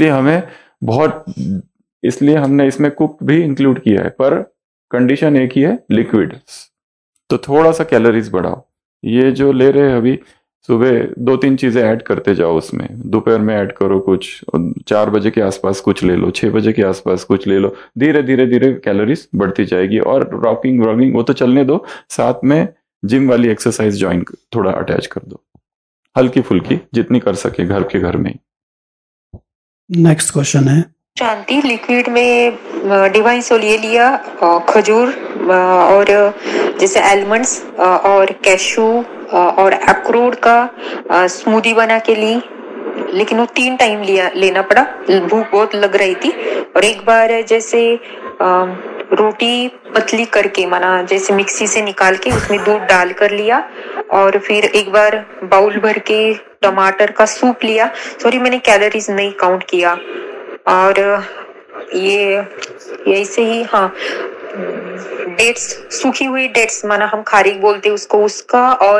इसलिए हमने इसमें कुक भी इंक्लूड किया है, पर कंडीशन एक ही है, लिक्विड। तो थोड़ा सा कैलोरीज बढ़ाओ। ये जो ले रहे हैं अभी, सुबह 2-3 चीजें ऐड करते जाओ उसमें, दोपहर में ऐड करो कुछ, 4 बजे के आसपास कुछ ले लो, 6 बजे के आसपास कुछ ले लो, धीरे धीरे कैलोरीज बढ़ती जाएगी। और रॉकिंग वो तो चलने दो, साथ में जिम वाली एक्सरसाइज ज्वाइन थोड़ा अटैच कर दो, हल्की फुल्की जितनी कर सके घर में। नेक्स्ट क्वेश्चन है, शांति लिक्विड में डिवाइन सोल ये लिया, खजूर और जैसे एलमंड्स और कैशू और अखरोट का स्मूदी बना के ली, लेकिन वो 3 टाइम लेना पड़ा, भूख बहुत लग रही थी। और एक बार जैसे रोटी पतली करके, माना जैसे मिक्सी से निकाल के उसमें दूध डाल कर लिया, और फिर एक बार बाउल भर के टमाटर का सूप लिया। सॉरी, मैंने कैलोरीज नहीं काउंट किया। और ये ऐसे ही, हाँ, डेट्स, सूखी हुई डेट्स, माना हम खारीक बोलते उसको, उसका, और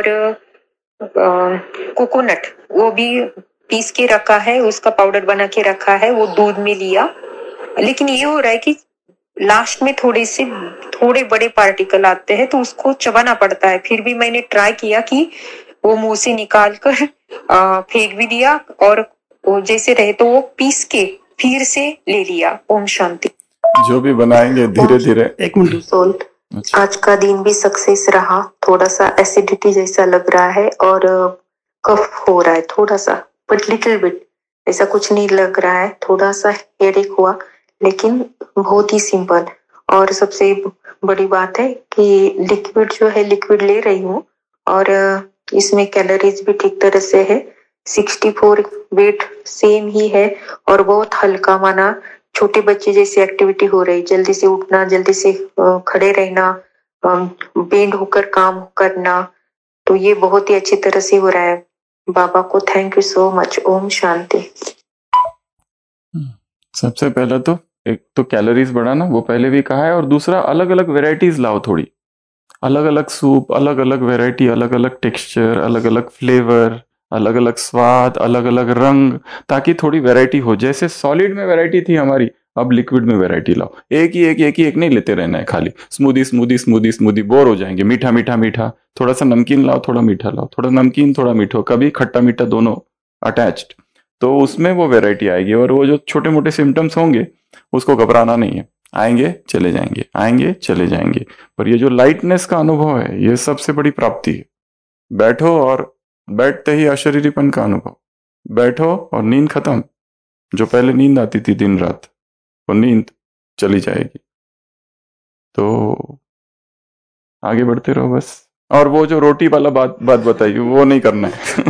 कोकोनट, वो भी पीस के रखा है, उसका पाउडर बना के रखा है, वो दूध में लिया। लेकिन ये हो रहा है कि लास्ट में थोड़े बड़े पार्टिकल आते हैं तो उसको चबाना पड़ता है। फिर भी मैंने ट्राई किया कि वो मुंह से निकाल कर फेंक भी दिया, और वो जैसे रहे तो वो पीस के फिर से ले लिया। ओम शांति। जो भी बनाएंगे धीरे धीरे। एक मिनट। सोल्ट, आज का दिन भी सक्सेस रहा। थोड़ा सा एसिडिटी जैसा लग रहा है और कफ हो रहा है थोड़ा सा, बट लिटिल बिट, ऐसा कुछ नहीं लग रहा है। थोड़ा सा हेडेक हुआ, लेकिन बहुत ही सिंपल। और सबसे बड़ी बात है कि लिक्विड जो है, लिक्विड ले रही हूँ, और इसमें कैलोरीज भी ठीक तरह से है। 64 वेट सेम ही है, और बहुत हल्का, माना छोटे बच्चे जैसी एक्टिविटी हो रही। जल्दी से उठना, जल्दी से खड़े रहना, बेंड होकर काम करना, तो ये बहुत ही अच्छी तरह से हो रहा है। बाबा को थैंक यू सो मच। ओम शांति। सबसे पहले तो एक तो कैलोरीज बढ़ाना, वो पहले भी कहा है, और दूसरा अलग अलग वेराइटीज लाओ, थोड़ी अलग अलग सूप, अलग अलग वेराइटी, अलग अलग टेक्सचर, अलग अलग फ्लेवर, अलग अलग स्वाद, अलग अलग रंग, ताकि थोड़ी वैरायटी हो। जैसे सॉलिड में वैरायटी थी हमारी, अब लिक्विड में वैरायटी लाओ। एक नहीं लेते रहना है खाली smoothie smoothie smoothie smoothie, bore हो जाएंगे। मीठा मीठा मीठा, थोड़ा सा नमकीन लाओ, थोड़ा मीठा लाओ, थोड़ा नमकीन थोड़ा मीठा, कभी खट्टा मीठा दोनों अटैच्ड, तो उसमें वो वैरायटी आएगी। और वो जो छोटे मोटे सिम्टम्स होंगे उसको घबराना नहीं है, आएंगे चले जाएंगे, आएंगे चले जाएंगे। पर ये जो लाइटनेस का अनुभव है, ये सबसे बड़ी प्राप्ति है। बैठो और बैठते ही अशरीरीपन का अनुभव, बैठो और नींद खत्म। जो पहले नींद आती थी दिन रात, वो नींद चली जाएगी। तो आगे बढ़ते रहो बस। और वो जो रोटी वाला बात बताई, वो नहीं करना है।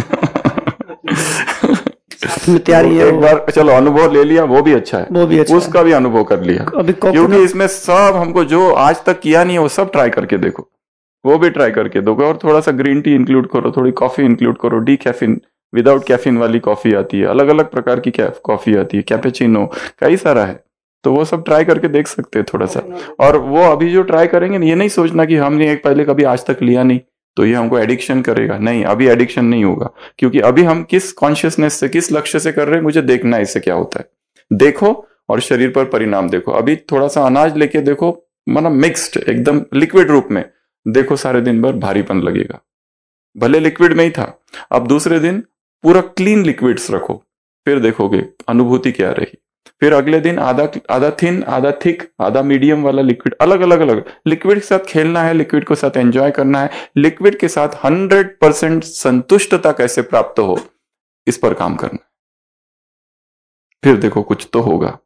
तैयारी है, एक बार चलो अनुभव ले लिया, वो भी अच्छा है, वो भी अच्छा उसका भी अनुभव कर लिया। क्योंकि इसमें सब हमको जो आज तक किया नहीं है वो सब ट्राई करके देखो, वो भी ट्राई करके दोगे। और थोड़ा सा ग्रीन टी इंक्लूड करो, थोड़ी कॉफी इंक्लूड करो, डी कैफीन, विदाउट कैफीन वाली कॉफी आती है, अलग अलग प्रकार की कॉफी आती है, कैपेचिनो, कई सारा है। तो वो सब ट्राई करके देख सकते हैं थोड़ा सा। और वो अभी जो ट्राई करेंगे, ये नहीं सोचना कि हमने एक पहले कभी आज तक लिया नहीं तो ये हमको एडिक्शन करेगा। नहीं, अभी एडिक्शन नहीं होगा, क्योंकि अभी हम किस कॉन्शियसनेस से, किस लक्ष्य से कर रहे हैं, मुझे देखना है इससे क्या होता है। देखो और शरीर पर परिणाम देखो। अभी थोड़ा सा अनाज लेके देखो, मतलब मिक्स्ड, एकदम लिक्विड रूप में देखो, सारे दिन भर भारीपन लगेगा। भले लिक्विड में ही था, अब दूसरे दिन पूरा क्लीन लिक्विड्स रखो, फिर देखोगे अनुभूति क्या रही। फिर अगले दिन आधा थिन, आधा थिक, आधा मीडियम वाला लिक्विड, अलग अलग लिक्विड के साथ खेलना है, लिक्विड के साथ एंजॉय करना है। लिक्विड के साथ 100% संतुष्टता कैसे प्राप्त हो, इस पर काम करना है। फिर देखो कुछ तो होगा।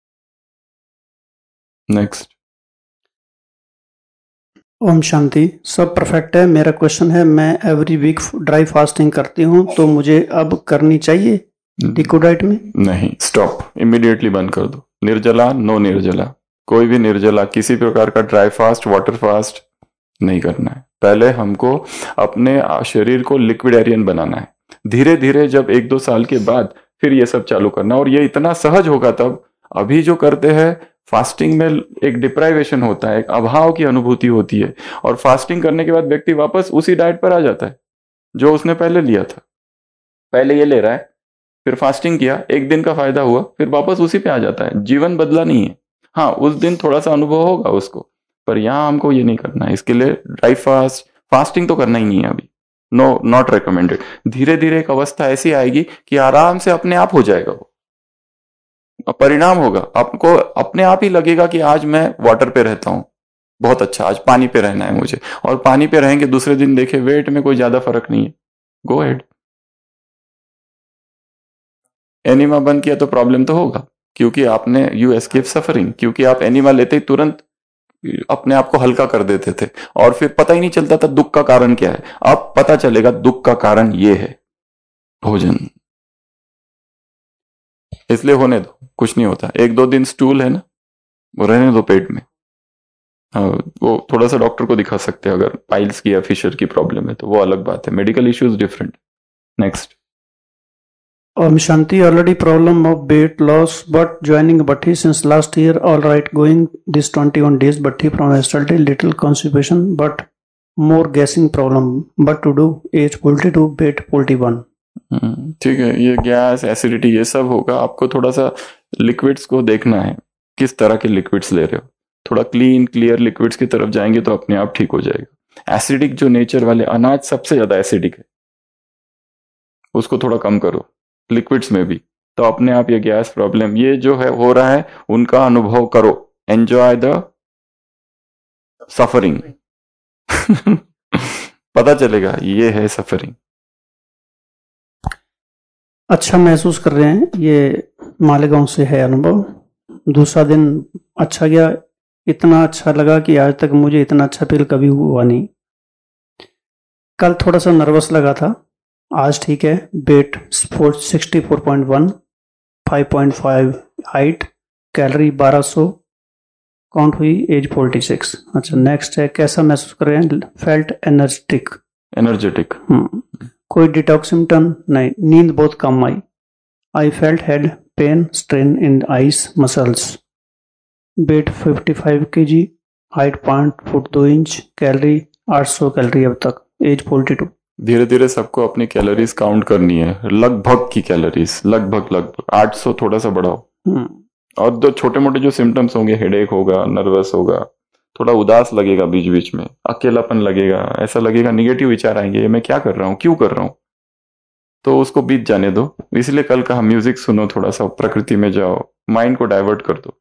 नेक्स्ट। ओम शांति। सब परफेक्ट है। मेरा क्वेश्चन है, मैं एवरी वीक ड्राई फास्टिंग करती हूँ, तो मुझे अब करनी चाहिए डिको डाइट में? नहीं, स्टॉप, इमीडिएटली बंद कर दो। निर्जला, नो निर्जला, कोई भी निर्जला, किसी प्रकार का ड्राई फास्ट, वाटर फास्ट नहीं करना है। पहले हमको अपने शरीर को लिक्विडेरियन बनाना है। धीरे धीरे जब 1-2 साल के बाद फिर ये सब चालू करना, और ये इतना सहज होगा तब। अभी जो करते हैं फास्टिंग में एक डिप्राइवेशन होता है, एक अभाव की अनुभूति होती है, और फास्टिंग करने के बाद व्यक्ति वापस उसी डाइट पर आ जाता है जो उसने पहले लिया था। पहले ये ले रहा है, फिर फास्टिंग किया, एक दिन का फायदा हुआ, फिर वापस उसी पे आ जाता है। जीवन बदला नहीं है। हाँ, उस दिन थोड़ा सा अनुभव होगा उसको, पर यहां हमको ये नहीं करना है। इसके लिए ड्राई फास्टिंग तो करना ही नहीं है अभी। No, not recommended. धीरे धीरे एक अवस्था ऐसी आएगी कि आराम से अपने आप हो जाएगा, वो परिणाम होगा। आपको अपने आप ही लगेगा कि आज मैं वाटर पे रहता हूं, बहुत अच्छा, आज पानी पे रहना है मुझे। और पानी पे रहेंगे, दूसरे दिन देखे वेट में कोई ज्यादा फर्क नहीं है, गो अहेड। एनिमा बंद किया तो प्रॉब्लम तो होगा, क्योंकि आपने यू एस्केप सफरिंग, क्योंकि आप एनिमा लेते ही तुरंत अपने आप को हल्का कर देते थे, और फिर पता ही नहीं चलता था दुख का कारण क्या है। अब पता चलेगा दुख का कारण ये है भोजन। इसलिए होने दो, कुछ नहीं होता। 1-2 दिन स्टूल है ना, वो रहने दो पेट में। वो थोड़ा सा डॉक्टर को दिखा सकते हैं, अगर पाइल्स की या फिशर की प्रॉब्लम है तो वो अलग बात है। Medical issues different. Next. Shanti, already problem of weight loss, but joining Bhatti since last year. All right, going this 21 days Bhatti from yesterday. Little constipation, but more gassing problem. But to do age 42, weight 41. ठीक है, ये gas acidity ये सब होगा। आपको थोड़ा सा liquids को देखना है, किस तरह के लिक्विड्स ले रहे हो। थोड़ा क्लीन क्लियर लिक्विड्स की तरफ जाएंगे तो अपने आप ठीक हो जाएगा। एसिडिक जो नेचर वाले अनाज सबसे ज्यादा एसिडिक है, उसको थोड़ा कम करो लिक्विड्स में भी, तो अपने आप ये गैस प्रॉब्लम ये जो है हो रहा है उनका अनुभव करो। एंजॉय द सफरिंग पता चलेगा ये है सफरिंग। अच्छा महसूस कर रहे हैं, ये मालेगांव से है अनुभव। दूसरा दिन अच्छा गया, इतना अच्छा लगा कि आज तक मुझे इतना अच्छा फील कभी हुआ नहीं। कल थोड़ा सा नर्वस लगा था, आज ठीक है। वेट 64.1, 5.5 हाइट, कैलोरी 1200 काउंट हुई, एज 46। अच्छा नेक्स्ट है, कैसा महसूस कर रहे हैं? Felt energetic. कोई डिटॉक्स सिम्टम नहीं, नींद बहुत कम आई। I felt head pain, strain in eyes muscles. Weight 55 kg, height 5 foot 2 inch, calorie 800 calorie अब तक, एज 42। धीरे धीरे सबको अपनी कैलोरीज काउंट करनी है, लगभग की कैलोरीज, लगभग 800 थोड़ा सा बढ़ाओ। और दो छोटे मोटे जो सिम्टम्स होंगे, हेडेक होगा, नर्वस होगा, थोड़ा उदास लगेगा, बीच बीच में अकेलापन लगेगा, ऐसा लगेगा निगेटिव विचार आएंगे, ये मैं क्या कर रहा हूँ, क्यों कर रहा हूँ, तो उसको बीत जाने दो। इसलिए कल कहा म्यूजिक सुनो, थोड़ा सा प्रकृति में जाओ, माइंड को डाइवर्ट कर दो।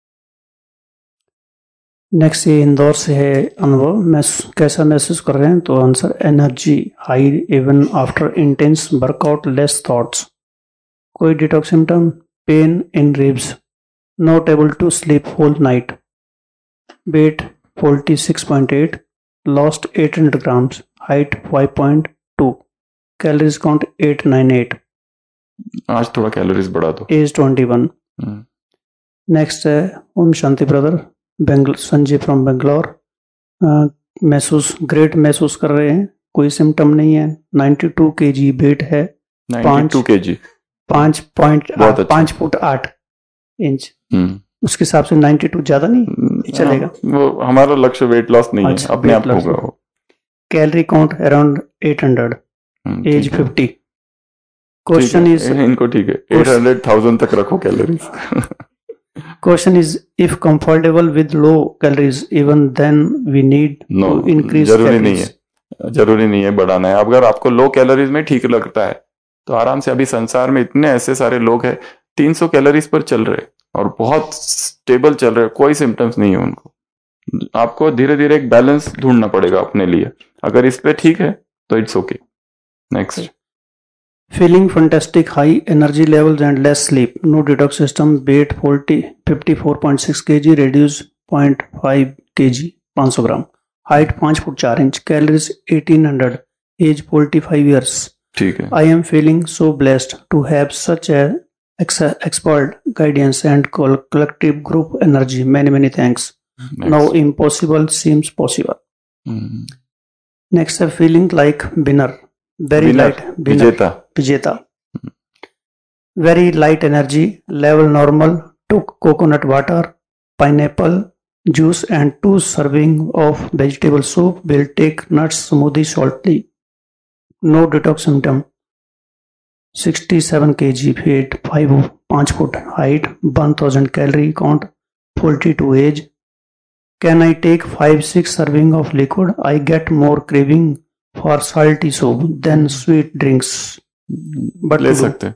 नेक्स्ट ये इंदौर से है अनुभव, मैं कैसा महसूस कर रहे हैं? तो answer energy high even after intense workout, less thoughts. कोई detox symptom? Pain in ribs, not able to sleep whole night. Weight 46.8, lost 800 grams, height 5.2, calories count 898। आज थोड़ा कैलोरीज बढ़ा दो, एज 21। नेक्स्ट है ओम शांति brother, Sanjay from Bangalore. Great महसूस कर रहे हैं, कोई सिम्टम नहीं है। 92 kg वेट है, 92 kg, 5 फुट 8 इंच। उसके हिसाब से 92 ज्यादा नहीं चलेगा। वो हमारा लक्ष्य वेट लॉस नहीं है, अपने आप होगा वो। Calorie count around 800, age 50। Question is, इनको ठीक है, 800,000 तक रखो calories. Question is, if comfortable with low calories, even then we need to increase calories. जरूरी नहीं है बढ़ाना है। अगर आपको लो कैलोरीज में ठीक लगता है तो आराम से, अभी संसार में इतने ऐसे सारे लोग हैं 300 कैलोरीज पर चल रहे और बहुत स्टेबल चल रहे, कोई सिम्टम्स नहीं है उनको। आपको धीरे धीरे एक बैलेंस ढूंढना पड़ेगा अपने लिए। अगर इस पे ठीक है तो it's okay. Next, Feeling fantastic, high energy levels and less sleep. No detox system. Weight 54.6 kg, reduced 0.5 kg, 500 gram. Height 5 foot 4 inch, calories 1800, age 45 years। ठीक है। I am feeling so blessed to have such a expert guidance and collective group energy. Many thanks. Now impossible seems possible. Next, feeling like winner. Very light, विजेता। Very light energy, level normal. Took coconut water, pineapple juice and 2 serving of vegetable soup. Will take nuts smoothie shortly. No detox symptom. 67 kg weight, 5 foot height, 1000 calorie count, 42 age. Can I take 5-6 serving of liquid? I get more craving for salty soup than sweet drinks. But ले सकते।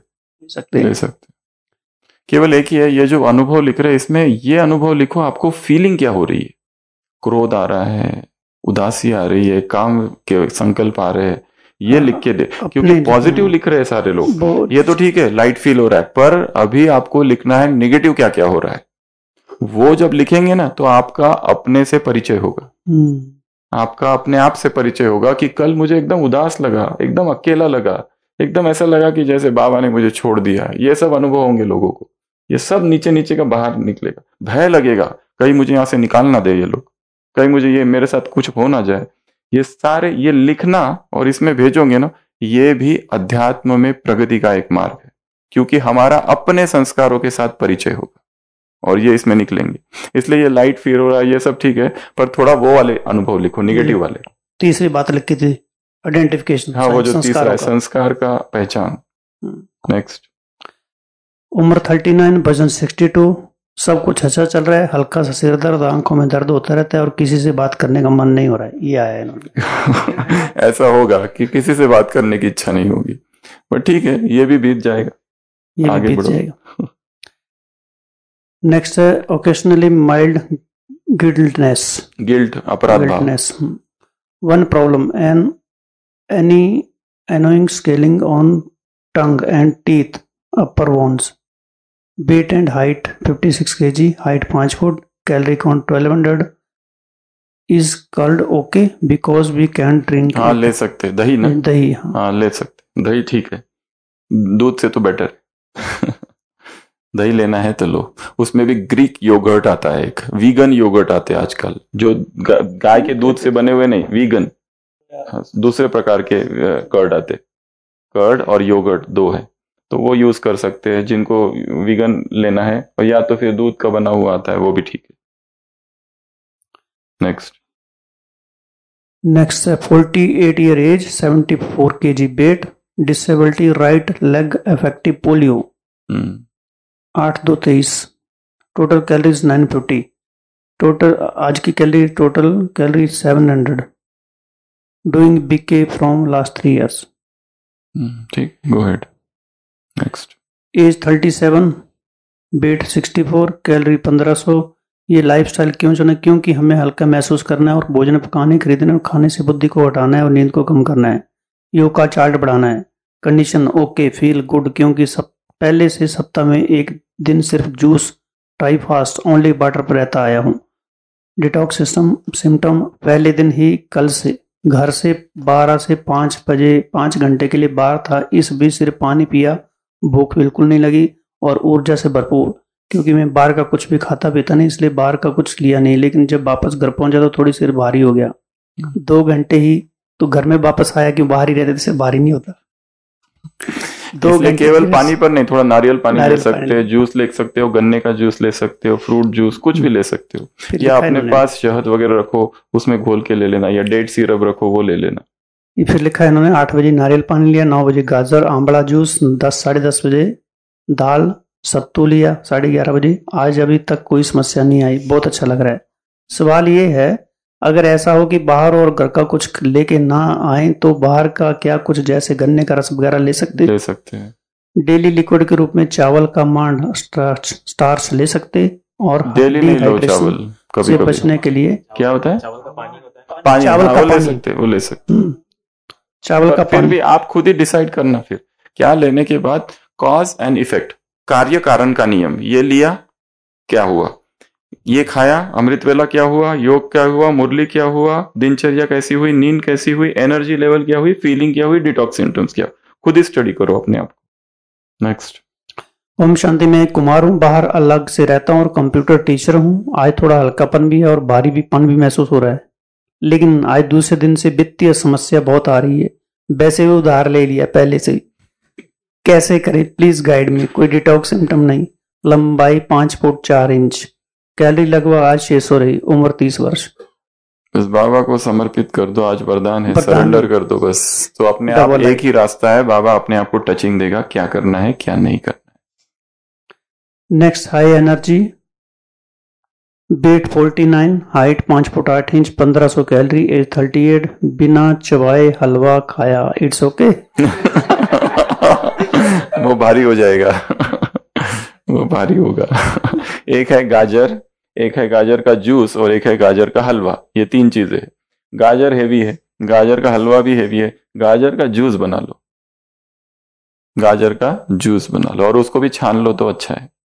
केवल एक ही है, ये जो अनुभव लिख रहे हैं इसमें ये अनुभव लिखो, आपको फीलिंग क्या हो रही है। क्रोध आ रहा है, उदासी आ रही है, काम के संकल्प आ रहे हैं, ये लिख के दे। क्योंकि पॉजिटिव लिख रहे हैं सारे लोग, ये तो ठीक है, लाइट फील हो रहा है, पर अभी आपको लिखना है निगेटिव क्या क्या हो रहा है। वो जब लिखेंगे ना तो आपका अपने से परिचय होगा, आपका अपने आप से परिचय होगा कि कल मुझे एकदम उदास लगा, एकदम अकेला लगा, एकदम ऐसा लगा कि जैसे बाबा ने मुझे छोड़ दिया। ये सब अनुभव होंगे लोगों को, ये सब नीचे नीचे का बाहर निकलेगा। भय लगेगा, कहीं मुझे यहां से निकाल ना दे ये लोग, कहीं मुझे ये मेरे साथ कुछ हो ना जाए। ये सारे ये लिखना और इसमें भेजोगे ना, ये भी अध्यात्म में प्रगति का एक मार्ग है। क्योंकि हमारा अपने संस्कारों के साथ परिचय होगा और ये इसमें निकलेंगे। इसलिए ये लाइट फील हो रहा है, ये सब ठीक है, पर थोड़ा वो वाले अनुभव लिखो, निगेटिव वाले। तीसरी बात लिखी थी आइडेंटिफिकेशन। हाँ, वो जो तीसरा है, संस्कार का पहचान। नेक्स्ट, उम्र 39, वजन 62, सब कुछ अच्छा चल रहा है, हल्का सा सिर दर्द, आंखों में दर्द होता रहता है और किसी से बात करने का मन नहीं हो रहा है। ये आया है इन्होंने। ऐसा होगा कि किसी से बात करने की इच्छा नहीं होगी, पर ठीक है, ये भी बीत जाएगा, ये आगे भी बीत बढ़ो। जाएगा। नेक्स्ट है ओकेशनली माइल्ड गिल्टनेस। गिल्ट, अपराध भाव। Guiltness, one problem an any annoying scaling on tongue and teeth, upper wounds. Weight and height 56 kg, height 5 foot, calorie count 1200. Is called okay because we can drink. हाँ, ले सकते दही ना, दही। हाँ ले सकते दही, ठीक है, दूध से तो बेटर है। दही लेना है तो लो। उसमें भी ग्रीक योगर्ट आता है, एक वीगन योगर्ट आते हैं आजकल, जो गाय के दूध से बने हुए नहीं, वीगन, दूसरे प्रकार के कर्ड आते, कर्ड और योगर्ट दो है, तो वो यूज कर सकते हैं जिनको वीगन लेना है, और या तो फिर दूध का बना हुआ आता है, वो भी ठीक है। नेक्स्ट है 48 year age, 74 kg weight, disability right leg, affective polio, 8-2-23, total calories 950, total आज की calorie, total calorie 700, doing BK from last 3 years। ठीक, go ahead. Next, age 37, weight 64, calorie 1500। ये लाइफस्टाइल क्यों चुना? क्योंकि हमें हल्का महसूस करना है और भोजन पकाने, खरीदने और खाने से बुद्धि को हटाना है और नींद को कम करना है। योग का चार्ट बढ़ाना है। कंडीशन ओके, फील गुड, क्योंकि पहले से सप्ताह में एक दिन सिर्फ juice, try fast, only water पर रहता आया हूँ। डिटॉक्स सिम्टम, पहले दिन ही कल से घर से 12 से 5 बजे 5 घंटे के लिए बाहर था, इस बीच सिर्फ पानी पिया, भूख बिल्कुल नहीं लगी और ऊर्जा से भरपूर, क्योंकि मैं बाहर का कुछ भी खाता पीता नहीं, इसलिए बाहर का कुछ लिया नहीं। लेकिन जब वापस घर पहुंचा तो थोड़ी सिर भारी हो गया। 2 घंटे ही तो घर में वापस आया, क्यों बाहर ही रहते थे, सिर भारी नहीं होता। 2 घंटे केवल पानी पर नहीं, थोड़ा नारियल पानी ले सकते हो, जूस ले सकते हो, गन्ने का जूस ले सकते हो, फ्रूट जूस, कुछ भी ले सकते हो, या अपने पास शहद वगैरह रखो, उसमें घोल के ले लेना, या डेट सिरप रखो, वो ले लेना। ये फिर लिखा है इन्होंने 8 बजे नारियल पानी लिया, 9 बजे गाजर आंवला जूस, 10-10:30 बजे दाल सत्तू लिया, 11:30 बजे। आज अभी तक कोई समस्या नहीं आई, बहुत अच्छा लग रहा है। सवाल ये है, अगर ऐसा हो कि बाहर और घर का कुछ लेके ना आए तो बाहर का क्या कुछ जैसे गन्ने का रस वगैरह ले सकते हैं। डेली लिक्विड के रूप में चावल का मांड, स्टार्च ले सकते, और डेली नहीं लो चावल, कभी से बचने के लिए क्या होता है, चावल का पानी होता है, पानी, चावल हाँ, का वो पानी ले सकते, वो ले सकते। चावल का फिर पानी भी आप खुद ही डिसाइड करना, फिर क्या लेने के बाद, कॉज एंड इफेक्ट, कार्य कारण का नियम, ये लिया क्या हुआ, ये खाया अमृत वेला क्या हुआ, योग क्या हुआ, मुरली क्या हुआ, दिनचर्या कैसी हुई, नींद कैसी हुई, एनर्जी लेवल क्या हुई, फीलिंग क्या हुई, डिटॉक्स सिम्टम्स क्या, खुद ही स्टडी करो अपने आप को। नेक्स्ट, ओम शांति, मैं कुमार हूँ, बाहर अलग से रहता हूँ और कंप्यूटर टीचर हूँ। आज थोड़ा हल्कापन भी है और भारी भी पन भी महसूस हो रहा है, लेकिन आज दूसरे दिन से वित्तीय समस्या बहुत आ रही है। वैसे भी उधार ले लिया पहले से, कैसे करें प्लीज गाइड मी। कोई डिटॉक्स सिम्टम नहीं, लंबाई 5 फुट 4 इंच, कैलोरी लगभग आज 600 रही, उम्र 30 वर्ष। बस बाबा को समर्पित कर दो, आज वरदान है, सरेंडर कर दो बस, तो अपने आप एक ही रास्ता है, बाबा अपने आप को टचिंग देगा, क्या करना है क्या नहीं करना है। Next, high energy, weight 49, height 5 foot 8 inch, 1500 calorie, age 38, बिना चबाए हलवा खाया, इट्स ओके। वो भारी हो जाएगा। वो भारी होगा। एक है गाजर, एक है गाजर का जूस और एक है गाजर का हलवा, ये 3 चीजें। गाजर हेवी है, गाजर का हलवा भी हेवी है, गाजर का जूस बना लो, गाजर का जूस बना लो और उसको भी छान लो तो अच्छा है।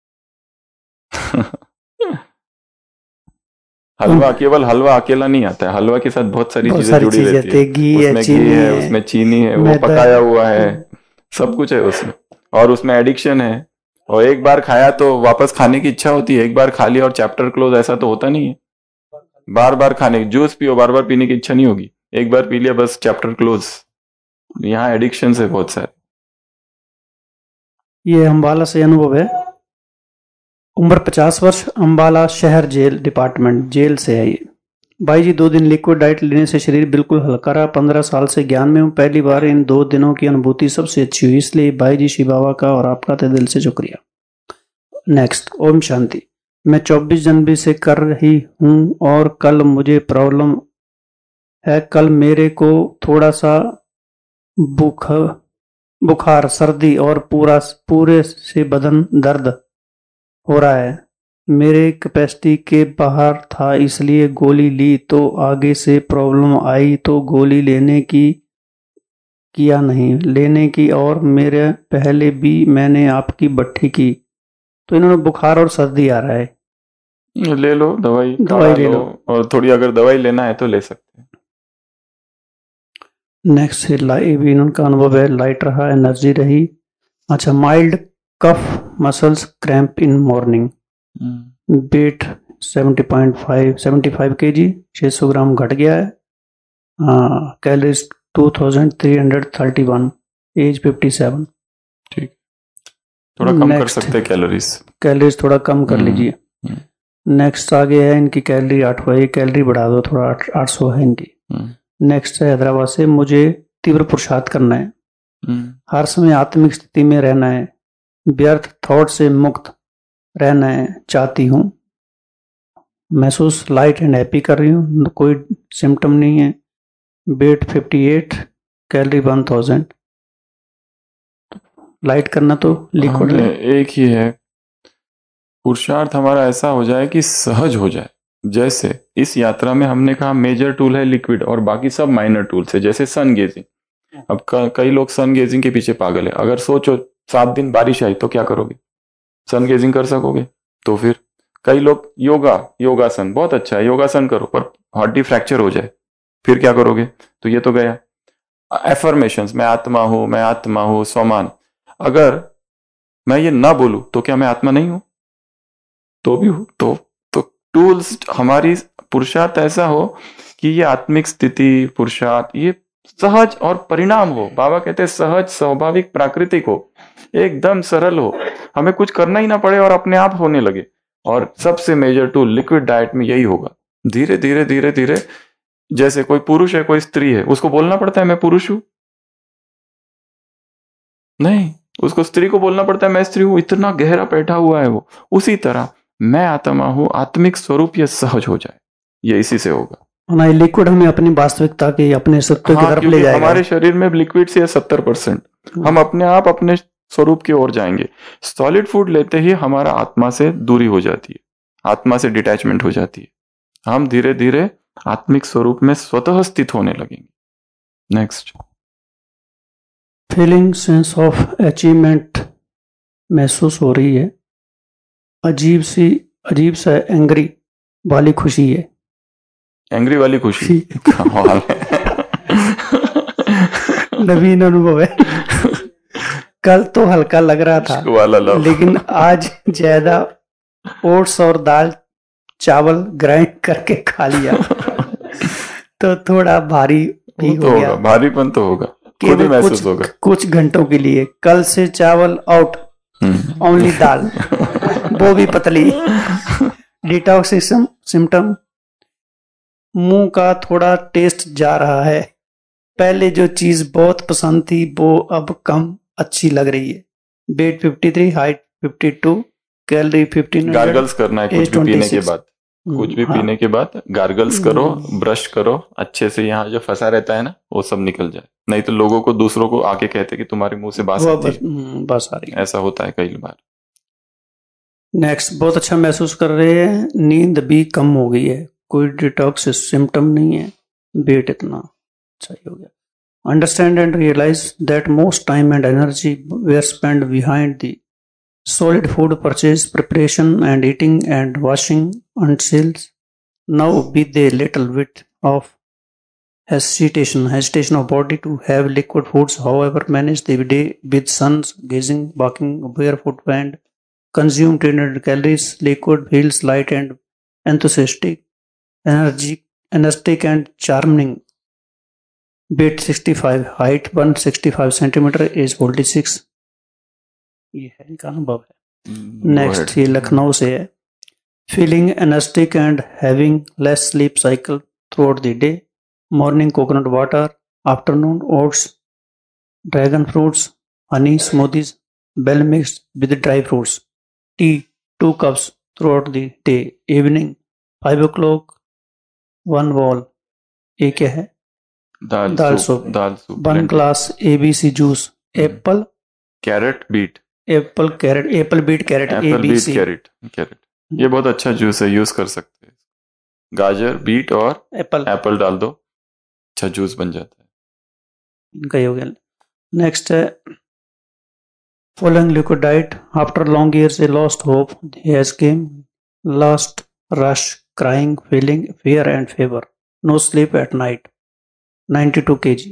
हलवा, केवल हलवा अकेला नहीं आता है, हलवा के साथ बहुत सारी चीजें जुड़ी रहती है, उसमें घी है, उसमें चीनी है, वो पकाया हुआ है, सब कुछ है उसमें, और उसमें एडिक्शन है, और एक बार खाया तो वापस खाने की इच्छा होती है, एक बार खा लिया और चैप्टर क्लोज, ऐसा तो होता नहीं है। बार बार खाने, जूस पियो, बार बार पीने की इच्छा नहीं होगी, एक बार पी लिया बस चैप्टर क्लोज। यहाँ एडिक्शन है बहुत सारे। ये अम्बाला से अनुभव है। उम्र 50 वर्ष, अम्बाला शहर जेल डिपार्टमेंट जेल से है ये। भाई जी 2 दिन लिक्विड डाइट लेने से शरीर बिल्कुल हल्का रहा। 15 साल से ज्ञान में हूँ, पहली बार इन 2 दिनों की अनुभूति सबसे अच्छी हुई, इसलिए भाई जी शिव बाबा का और आपका तहे दिल से शुक्रिया। नेक्स्ट, ओम शांति। मैं 24 जनवरी से कर रही हूँ और कल मुझे प्रॉब्लम है। कल मेरे को थोड़ा सा बुखार, सर्दी और पूरे से बदन दर्द हो रहा है। मेरे कैपेसिटी के बाहर था, इसलिए गोली ली, तो आगे से प्रॉब्लम आई तो गोली लेने की और मेरे पहले भी मैंने आपकी भट्टी की, तो इन्होंने बुखार और सर्दी आ रहा है। ले लो दवाई ले लो। और थोड़ी अगर दवाई लेना है तो ले सकते हैं। नेक्स्ट है भी इनका अनुभव है, लाइट रहा, एनर्जी रही। अच्छा, mild cough muscles cramp in morning, weight 75 kg, 600 gram घट गया है। Calories 2331, age 57। ठीक, थोड़ा कम कर सकते हैं कैलोरीज थोड़ा कम कर लीजिए। नेक्स्ट आगे है इनकी कैलोरी 800 है, कैलोरी बढ़ा दो थोड़ा, 800 है इनकी। नेक्स्ट है हैदराबाद से, मुझे तीव्र पुरुषार्थ करना है, हर समय आत्मिक स्थिति में रहना है, व्यर्थ थॉट से मुक्त रहना है चाहती हूँ, महसूस लाइट एंड हैप्पी कर रही हूँ, कोई सिम्टम नहीं है। Wait 58, calorie 1000। लाइट करना तो लिक्विड एक ही है, पुरुषार्थ हमारा ऐसा हो जाए कि सहज हो जाए। जैसे इस यात्रा में हमने कहा मेजर टूल है लिक्विड और बाकी सब माइनर टूल्स है, जैसे सन गेजिंग। अब कई लोग सन गेजिंग के पीछे पागल है। अगर सोचो 7 दिन बारिश आई तो क्या करोगे? सन गेजिंग कर सकोगे? तो फिर कई लोग योगासन बहुत अच्छा है, योगासन करो, पर हड्डी फ्रैक्चर हो जाए फिर क्या करोगे? तो ये तो गया। एफर्मेशंस, मैं आत्मा हूं, स्वमान, अगर मैं ये ना बोलूं तो क्या मैं आत्मा नहीं हूं? तो भी हूं। तो टूल्स हमारी पुरुषार्थ ऐसा हो कि ये आत्मिक स्थिति, पुरुषार्थ ये सहज और परिणाम हो। बाबा कहते हैं सहज, स्वाभाविक, प्राकृतिक हो, एकदम सरल हो, हमें कुछ करना ही ना पड़े और अपने आप होने लगे। और सबसे मेजर टूल लिक्विड डाइट में यही होगा। धीरे धीरे धीरे धीरे, जैसे कोई पुरुष है, कोई स्त्री है, उसको बोलना पड़ता है मैं पुरुष हूं? नहीं, उसको स्त्री को बोलना पड़ता है मैं स्त्री हूं। इतना गहरा बैठा हुआ है वो। उसी तरह मैं आत्मा हूं, आत्मिक स्वरूप ये सहज हो जाए, ये इसी से होगा। लिक्विड हमें अपनी वास्तविकता के, अपने सत्य की तरफ ले जाएगा। हमारे शरीर में लिक्विड से 70%, हम अपने आप अपने स्वरूप की ओर जाएंगे। सॉलिड फूड लेते ही हमारा आत्मा से दूरी हो जाती है, आत्मा से डिटैचमेंट हो जाती है। हम धीरे धीरे आत्मिक स्वरूप में स्वतः स्थित होने लगेंगे। Next, feeling sense of achievement महसूस हो रही है, अजीब सा एंग्री वाली खुशी है। एंग्री वाली खुशी कमाल है। नवीन अनुभव है। कल तो हल्का लग रहा था, लेकिन आज ज्यादा ओट्स और दाल चावल ग्राइंड करके खा लिया तो थोड़ा भारी भी हो गया। भारीपन तो होगा, खुद ही महसूस होगा कुछ घंटों के लिए। कल से चावल आउट, ओनली दाल, वो भी पतली। डिटॉक्स सिम्टम, मुंह का थोड़ा टेस्ट जा रहा है। पहले जो चीज बहुत पसंद थी वो अब कम अच्छी लग रही है। Wait 53, height 52, calorie 1500। गार्गल्स करना है कुछ भी पीने के बाद, पीने के बाद गार्गल्स करो, ब्रश करो अच्छे से, यहाँ जो फंसा रहता है ना वो सब निकल जाए। नहीं तो लोगों को, दूसरों को आके कहते कि तुम्हारे मुंह से बास आ रही है। ऐसा होता है कई बार। नेक्स्ट, बहुत अच्छा महसूस कर रहे हैं, नींद भी कम हो गई है, कोई डिटॉक्स सिम्टम नहीं है, वेट इतना अच्छा ही हो गया। Understand and realise that most time and energy where spend behind the solid food purchase, preparation and eating and washing and sales. Now with a little bit of hesitation of body to have liquid foods, however, manage the day with suns, gazing, walking barefoot and consume 300 calories. Liquid feels light and enthusiastic, energetic and charming. Weight 65, height 165 centimeter, age 46. ये है इनका अनुभव है। Go next ahead. ये लखनऊ से है। Feeling energetic and having less sleep cycle throughout the day, morning coconut water, afternoon oats, dragon fruits, honey smoothies, bael mixed with dry fruits, tea 2 cups throughout the day, evening 5 o'clock 1 bowl, ये क्या है? दाल soup. दाल soup 1 blend. glass ABC juice, apple carrot beet, apple carrot, apple beet carrot, apple beet ABC, carat, ये बहुत अच्छा juice है, use कर सकते हैं। गाजर, बीट और एप्पल, एप्पल डाल दो, अच्छा जूस बन जाता है। इनका ही हो गया। नेक्स्ट है following liquid diet after long years a lost hope has came last rush crying feeling fear and favour no sleep at night 92 kg।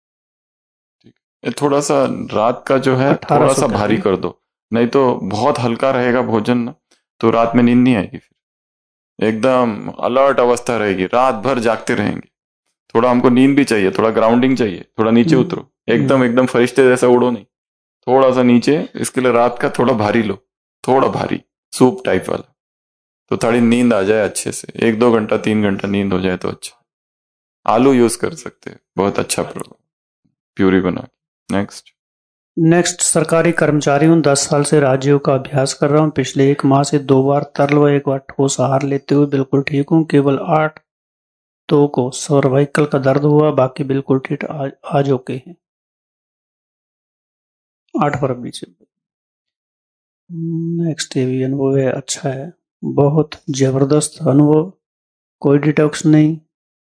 ये थोड़ा सा रात का जो है 1800 थोड़ा सा भारी कैलोरी। कर दो, नहीं तो बहुत हल्का रहेगा भोजन ना, तो रात में नींद नहीं आएगी, फिर एकदम अलर्ट अवस्था रहेगी, रात भर जागते रहेंगे। थोड़ा हमको नींद भी चाहिए, थोड़ा ग्राउंडिंग चाहिए, थोड़ा नीचे उतरो, एकदम फरिश्ते जैसा उड़ो नहीं, थोड़ा सा नीचे। इसके लिए रात का थोड़ा भारी लो, थोड़ा भारी सूप टाइप वाला, तो थोड़ी नींद आ जाए अच्छे से, 1-2 घंटा 3 घंटा नींद हो जाए तो अच्छा। आलू यूज कर सकते हैं, बहुत अच्छा प्यूरी बना के। नेक्स्ट सरकारी कर्मचारी हूँ, 10 साल से राजयोग का अभ्यास कर रहा हूँ। पिछले 1 माह से 2 बार तरल व 1 बार ठोस आहार लेते हुए बिल्कुल ठीक हूँ। केवल 8 को सर्वाइकल का दर्द हुआ, बाकी बिल्कुल ठीक आज ओके है। 8 फरवरी से। नेक्स्ट ये भी अनुभव है, अच्छा है, बहुत जबरदस्त अनुभव, कोई डिटॉक्स नहीं।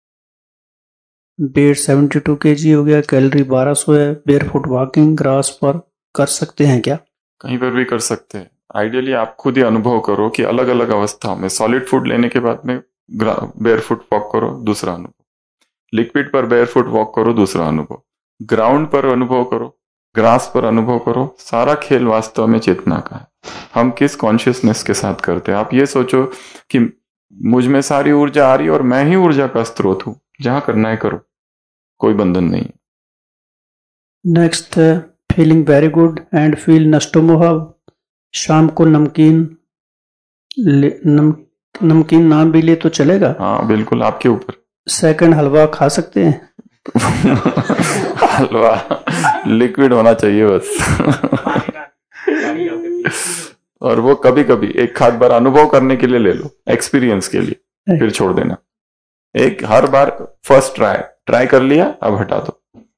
वेट 72 kg हो गया, कैलोरी 1200 है। बेयरफुट वॉकिंग ग्रास पर कर सकते हैं क्या? कहीं पर भी कर सकते हैं। आइडियली आप खुद ही अनुभव करो कि अलग अलग अवस्थाओं में सॉलिड फूड लेने के बाद में बेयरफुट वॉक करो, दूसरा अनुभव। लिक्विड पर बेयरफुट वॉक करो, दूसरा अनुभव। ग्राउंड पर अनुभव करो, ग्रास पर अनुभव करो। सारा खेल वास्तव में चेतना का है, हम किस कॉन्शियसनेस के साथ करते हैं। आप ये सोचो कि मुझ में सारी ऊर्जा आ रही है और मैं ही ऊर्जा का स्रोत हूं, जहां करना है करो, कोई बंधन नहीं। Next feeling very good and feel नस्टोमोहा। शाम को नमकीन नाम भी ले तो चलेगा? हाँ बिल्कुल, आपके ऊपर। सेकंड हलवा खा सकते हैं? हलवा लिक्विड होना चाहिए बस। और वो कभी कभी एक खाद बार अनुभव करने के लिए ले लो, एक्सपीरियंस के लिए, फिर छोड़ देना। एक हर बार फर्स्ट ट्राई कर लिया, अब हटा दो।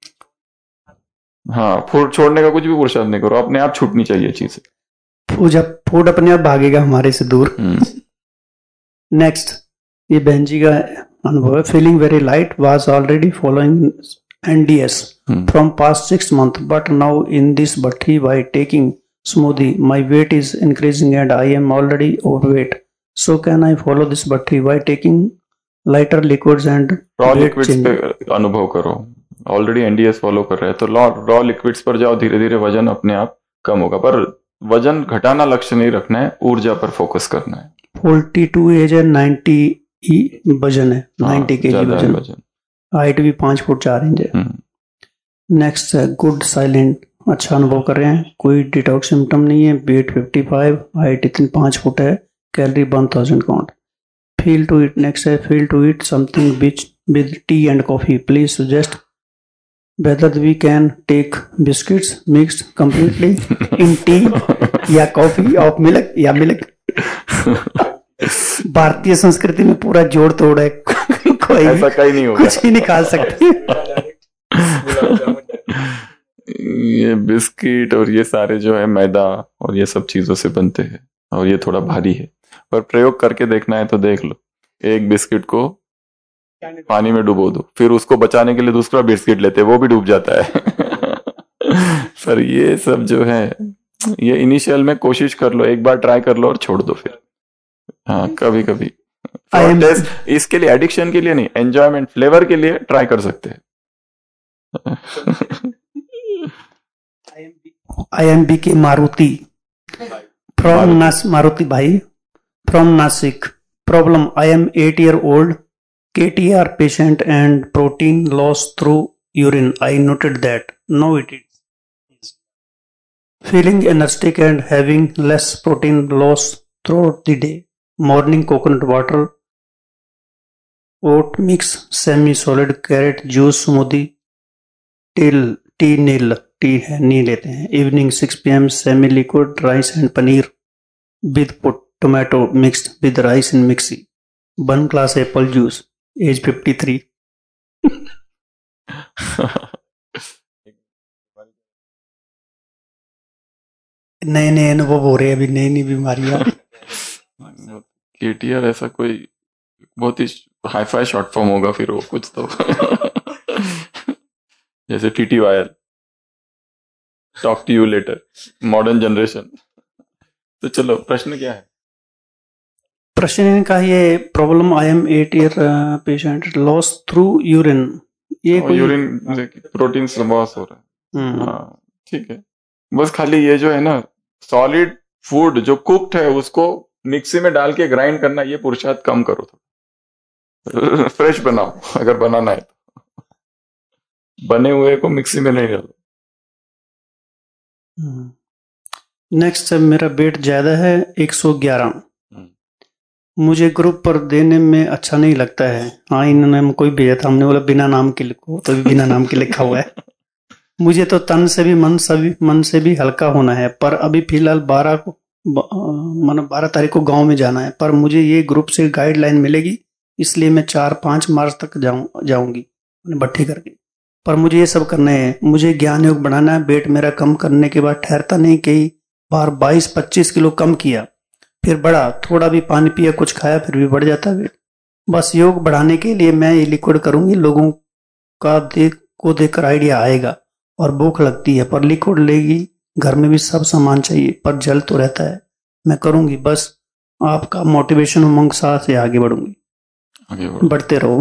हाँ, फूड छोड़ने का कुछ भी पुरुषार्थ नहीं करो, अपने आप छूटनी चाहिए चीजें। फूड अपने आप भागेगा हमारे से दूर। नेक्स्ट ये बहन जी का अनुभव है। Feeling very light, was already following NDS from past 6 months, but now in this bhatti by taking smoothie my weight is increasing and I am already overweight, so can I follow this bhatri by taking lighter liquids and raw weight liquids change? पे अनुभव करो, already NDS follow कर रहे हैं तो raw liquids पर जाओ, धीरे धीरे वजन अपने आप कम होगा। पर वजन घटाना लक्ष्य नहीं रखना है, ऊर्जा पर फोकस करना है। 42 एज है, 90 वजन है, 90 kg ज्यादा है वजन, हाइट भी 5 फुट 4 इंच है। नेक्स्ट है गुड साइलेंट, अच्छा अनुभव कर रहे हैं, कोई डिटॉक्स सिम्टम नहीं है। वेट 55, हाइट इतनी 5 फुट है, calorie 1000 count. Feel to it, next है feel to it something which with tea and coffee, please suggest whether we can take biscuits mixed completely in tea या coffee of milk या milk. भारतीय संस्कृति में पूरा जोड़ तोड़ है, कोई ऐसा कहीं नहीं होगा, कुछ ही निकाल सकते। ये बिस्किट और ये सारे जो है मैदा और ये सब चीजों से बनते हैं और ये थोड़ा भारी है, पर प्रयोग करके देखना है तो देख लो। एक बिस्किट को पानी में डुबो दो, फिर उसको बचाने के लिए दूसरा बिस्किट लेते हैं, वो भी डूब जाता है। पर ये सब जो है, ये इनिशियल में कोशिश कर लो, एक बार ट्राई कर लो और छोड़ दो फिर। हाँ, कभी कभी इसके लिए, एडिक्शन के लिए नहीं, एंजॉयमेंट फ्लेवर के लिए ट्राई कर सकते हैं। IMB के मारुति फ्रॉम मारुति भाई from Nashik. Problem, I am 8 year old KTR patient and protein loss through urine. I noted that. Now it is. Feeling energetic and having less protein loss throughout the day. Morning coconut water, oat mix, semi-solid carrot juice smoothie, tea है नी लेते हैं. Evening 6 p.m. semi-liquid rice and paneer with tomato mixed with rice in mixie. 1 glass apple juice. Age 53. नए नए अनुभव हो रहे हैं अभी, नई नई बीमारियां. केटीआर ऐसा कोई बहुत ही हाई-फाई शॉर्ट फॉर्म होगा फिर वो कुछ तो. जैसे TTYL, talk to you later, modern generation. तो चलो प्रश्न क्या है? प्रश्न इनका ये problem I am 8 year patient loss through urine. ये कोई यूरिन प्रोटीन लॉस हो रहा है. हाँ ठीक है. बस खाली ये जो है ना सॉलिड फूड जो कुक्ड है उसको मिक्सी में डाल के ग्राइंड करना, ये पुरुषार्थ कम करो थोड़ा. फ्रेश बनाओ अगर बनाना है तो. बने हुए को मिक्सी में नहीं डालो. नेक्स्ट है मेरा वेट ज्यादा है 111. मुझे ग्रुप पर देने में अच्छा नहीं लगता है. हाँ इन्होंने हमको भी भेजा था, हमने बोला बिना नाम के लिखो, तो भी बिना नाम के लिखा हुआ है. मुझे तो तन से भी मन से भी हल्का होना है, पर अभी फिलहाल 12 तारीख को गांव में जाना है, पर मुझे ये ग्रुप से गाइडलाइन मिलेगी, इसलिए मैं 4-5 मार्च तक जाऊंगी भट्टी करके. पर मुझे ये सब करना है. मुझे ज्ञान योग बढ़ाना है. वेट मेरा कम करने के बाद ठहरता नहीं, कई बार 22-25 किलो कम किया फिर बढ़ा, थोड़ा भी पानी पिया कुछ खाया फिर भी बढ़ जाता वेट. बस योग बढ़ाने के लिए मैं ये लिक्विड करूंगी. लोगों का देखकर आइडिया आएगा और भूख लगती है, पर लिक्विड लेगी. घर में भी सब सामान चाहिए, पर जल तो रहता है. मैं करूंगी, बस आपका मोटिवेशन उमंग साथ से आगे बढ़ूंगी. बढ़ते रहो.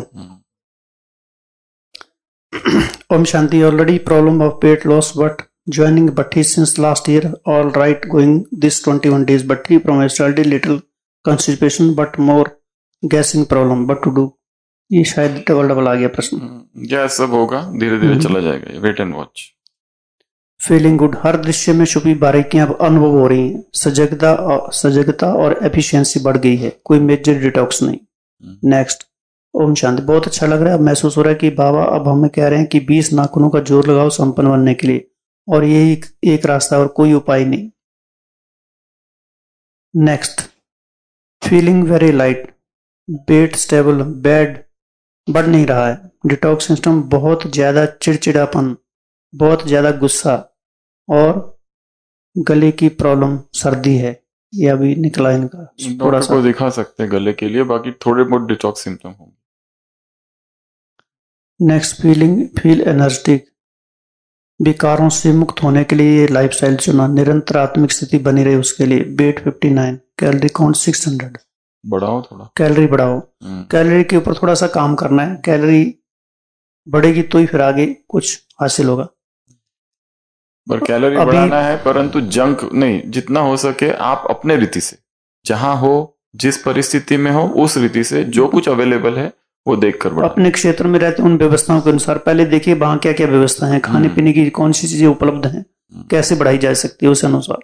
ओम शांति. Already problem of weight loss but joining Bhatti since last year. All right, going this 21 days Bhatti from I started little constipation but more gassing problem. What to do? ये शायद डबल आ गया प्रश्न. गैस सब होगा, धीरे धीरे चला जाएगा. Wait and watch. Feeling good. हर दृश्य में छुपी बारीकियां अब अनुभव हो रही हैं. सजगता और एफिशिएंसी बढ़ गई है. कोई मेजर डिटॉक्स नहीं. नेक्स्ट. ओम शांति. बहुत अच्छा लग रहा है. अब महसूस हो रहा है कि बाबा अब हमें कह रहे हैं कि 20 नाखूनों का जोर लगाओ संपन्न बनने के लिए, और यही एक रास्ता और कोई उपाय नहीं. Next. Feeling very light. Weight stable. बेड बढ़ नहीं रहा है. डिटॉक्स सिस्टम बहुत ज्यादा चिड़चिड़ापन, बहुत ज्यादा गुस्सा और गले की प्रॉब्लम, सर्दी है. ये अभी निकला इनका. थोड़ा सा दिखा सकते हैं गले के लिए, बाकी थोड़े बहुत डिटॉक्स सिम्टम होंगे. नेक्स्ट. Feel energetic. विकारों से मुक्त होने के लिए ये लाइफस्टाइल चुना. निरंतर आत्मिक स्थिति बनी रहे उसके लिए. वेट 59. Calorie count 600. बढ़ाओ थोड़ा. कैलोरी बढ़ाओ. कैलोरी के ऊपर थोड़ा सा काम करना है. कैलोरी बढ़ेगी तो ही फिर आगे कुछ हासिल होगा. पर कैलोरी बढ़ाना है, परंतु जंक नहीं. जितना हो सके आप अपने रीति से, जहां हो, जिस परिस्थिति में हो उस रीति से जो कुछ अवेलेबल है वो देखकर बढ़ाओ. अपने क्षेत्र में रहते उन व्यवस्थाओं के अनुसार पहले देखिए वहां क्या क्या व्यवस्था है, खाने पीने की कौन सी चीजें उपलब्ध हैं, कैसे बढ़ाई जा सकती है, उस अनुसार.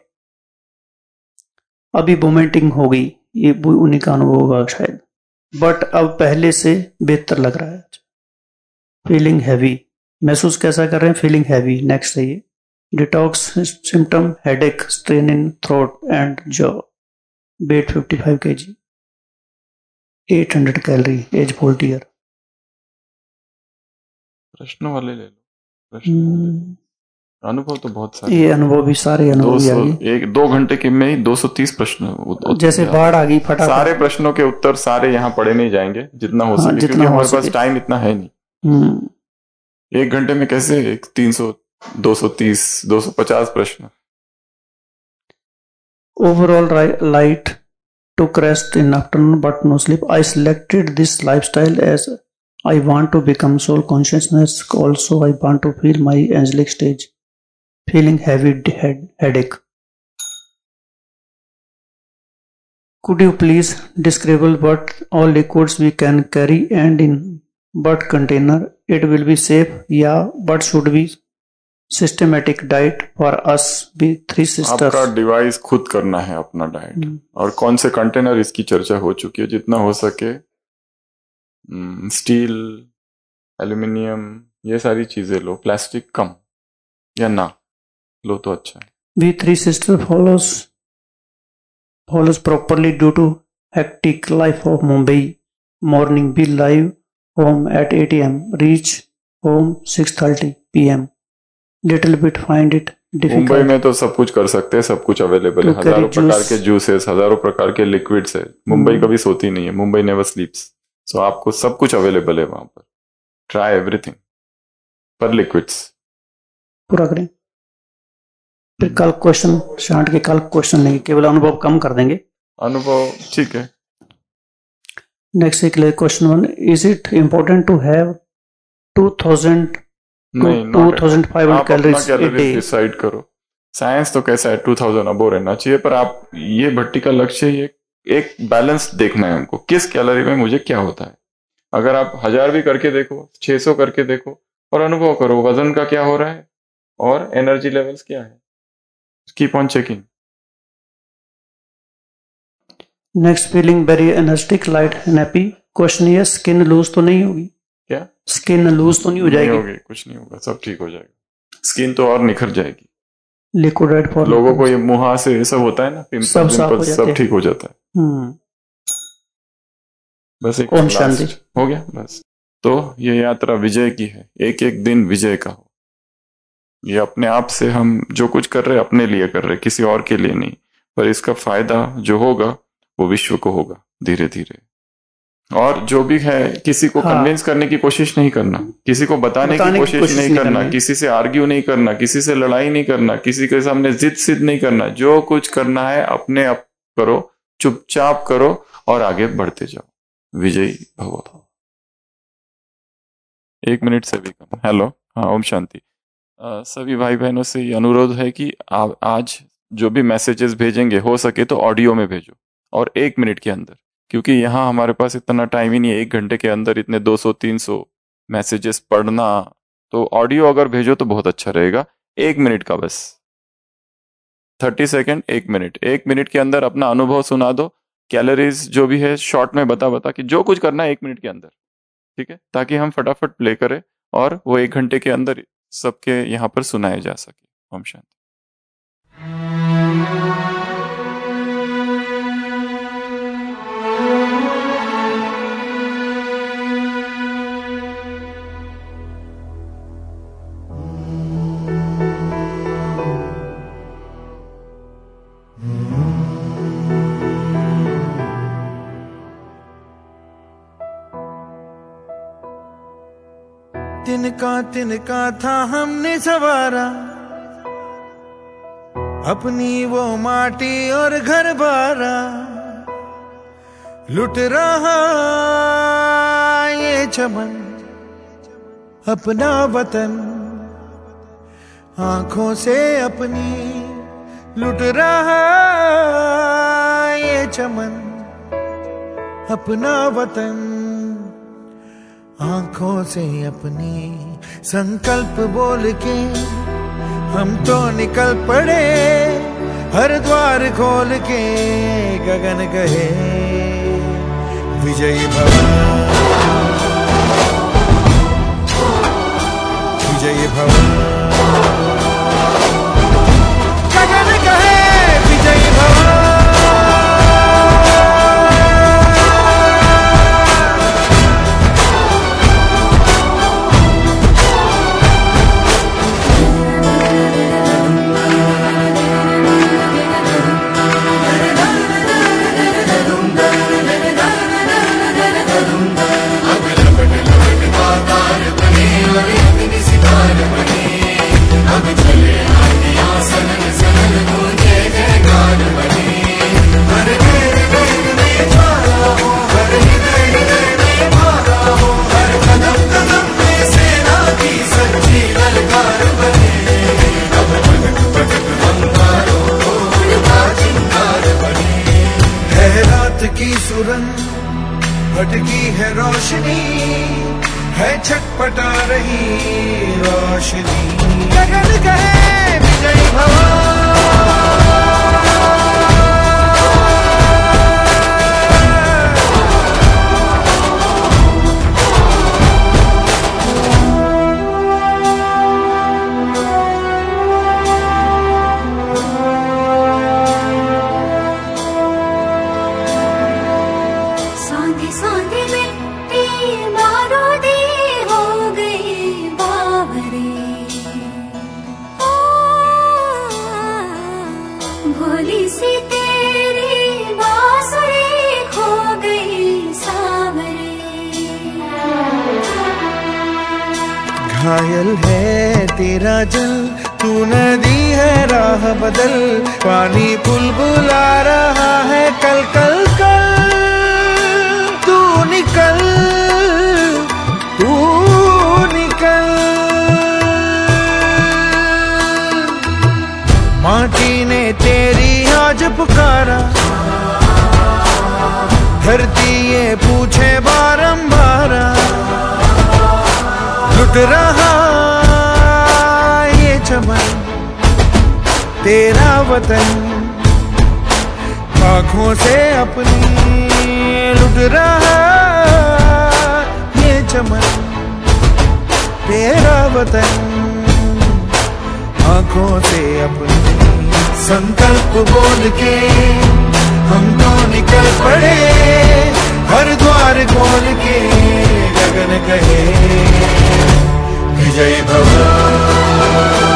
अभी मोमेंटिंग हो गई, ये उन्हीं का अनुभव होगा शायद, बट अब पहले से बेहतर लग रहा है. Feeling heavy. महसूस कैसा कर रहे हैं? Feeling heavy. नेक्स्ट है ये. Detox symptom headache, strain in throat and jaw. Weight 55 kg. 800 calorie. Age 40 year. प्रश्न वाले ले लो. प्रश्न अनुभव तो बहुत सारे. ये अनुभव भी सारे अनुभव भी आ गए. 1-2 घंटे के में ही 230 प्रश्न. जैसे बाढ़ आ गई फटाफट. सारे प्रश्नों के उत्तर सारे यहाँ पढ़े नहीं जाएंगे, जितना हो सके, क्योंकि हमारे पास टाइम इतना है नहीं. 1 घंटे में कैसे 300, 230, 250 प्रश्न. Overall light. Took rest in afternoon but no sleep. I selected this lifestyle as I want to become soul consciousness. Also, I want to feel my angelic stage. Feeling heavy headache. Could you please describe what all liquids we can carry and in what container it will be safe? Yeah, but should we systematic diet for us we three sisters. आपका devise खुद करना है अपना diet, और कौन से container, इसकी चर्चा हो चुकी है। जितना हो सके स्टील, एल्यूमिनियम, ये सारी चीजें लो, प्लास्टिक कम या ना लो तो अच्छा है। We three sister follows properly due to hectic life of Mumbai. Morning we live home at 8 a.m. Reach home 6:30 p.m. Little bit find it difficult. Mumbai में तो सब कुछ कर सकते हैं, सब कुछ अवेलेबल है, हजारों प्रकार के जूसेस, हजारों प्रकार के लिक्विड्स है। मुंबई कभी सोती नहीं है, मुंबई नेवर स्लीप्स। सो आपको सब कुछ अवेलेबल है वहां पर। ट्राई एवरीथिंग पर लिक्विड्स पूरा करें। फिर कल क्वेश्चन शांत के कल क्वेश्चन नहीं, केवल अनुभव कम कर देंगे। अनुभव ठीक है। नेक्स्ट एक question 1, is it important to have 2000 2500 calories a day? Decide करो। साइंस तो कैसा है 2000 अबो रहना चाहिए, पर आप ये भट्टी का लक्ष्य ये एक बैलेंस देखना है हमको, किस कैलोरी में मुझे क्या होता है। अगर आप 1000 भी करके देखो, 600 करके देखो और अनुभव करो वजन का क्या हो रहा है और एनर्जी लेवल्स क्या है। Keep on checking. Next, feeling very energetic, light and happy. Question ये स्किन लूज तो नहीं होगी? क्या स्किन लूज तो नहीं हो जाएगी? नहीं होगी, कुछ नहीं होगा, सब ठीक हो जाएगा। स्किन तो और निखर जाएगी। लिक्विड फॉर लोगों को ये मुंह से ये सब होता है ना, पिंपल्स सब ठीक हो जाता है। बस एक हो गया बस। तो ये यात्रा विजय की है, एक एक दिन विजय का हो। ये अपने आप से हम जो कुछ कर रहे हैं अपने लिए कर रहे हैं, किसी और के लिए नहीं, पर इसका फायदा जो होगा वो विश्व को होगा धीरे धीरे। और जो भी है किसी को कन्विंस करने की कोशिश नहीं करना, किसी को बताने की कोशिश नहीं करना, किसी से आर्ग्यू नहीं करना, किसी से लड़ाई नहीं करना, किसी के सामने जिद सिद्ध नहीं करना। जो कुछ करना है अपने आप करो, चुपचाप करो और आगे बढ़ते जाओ। विजयी भव। 1 मिनट से भी कम। हेलो, हाँ, ओम शांति। सभी भाई बहनों से ये अनुरोध है कि आप आज जो भी मैसेजेस भेजेंगे हो सके तो ऑडियो में भेजो, और 1 मिनट के अंदर, क्योंकि यहाँ हमारे पास इतना टाइम ही नहीं है 1 घंटे के अंदर इतने 200-300 मैसेजेस पढ़ना। तो ऑडियो अगर भेजो तो बहुत अच्छा रहेगा। 1 मिनट का बस, 30 सेकेंड, 1 मिनट। 1 मिनट के अंदर अपना अनुभव सुना दो, कैलोरीज जो भी है शॉर्ट में बता कि जो कुछ करना है 1 मिनट के अंदर, ठीक है, ताकि हम फटाफट प्ले करें और वो 1 घंटे के अंदर सबके यहाँ पर सुनाए जा सके। ओम शांति। तिनका था हमने सवारा, अपनी वो माटी और घर बारा। लुट रहा ये चमन अपना वतन, आंखों से अपनी लुट रहा ये चमन अपना वतन, आंखों से अपनी। संकल्प बोल के हम तो निकल पड़े, हर द्वार खोल के गगन गए। विजयी भव, विजयी भव, गगन गए विजयी भव। की सुरंग भटकी है रोशनी, है छटपटा रही रोशनी, गगन कहे विजय भव। भोली सी तेरी बांसुरी खो गई सावरे। घायल है तेरा जल, तू नदी है राह बदल, पानी बुलबुला रहा है कल कल कल। तू निकल, तू निकल। माटी ने तेरी आज पुकारा, धरती ये पूछे बारंबार, लुट रहा ये चमन तेरा वतन, आँखों से अपनी लुट रहा ये चमन तेरा वतन, आँखों से अपनी। संकल्प बोल के हम तो निकल पड़े, हर द्वार खोल के गगन कहे विजय भव।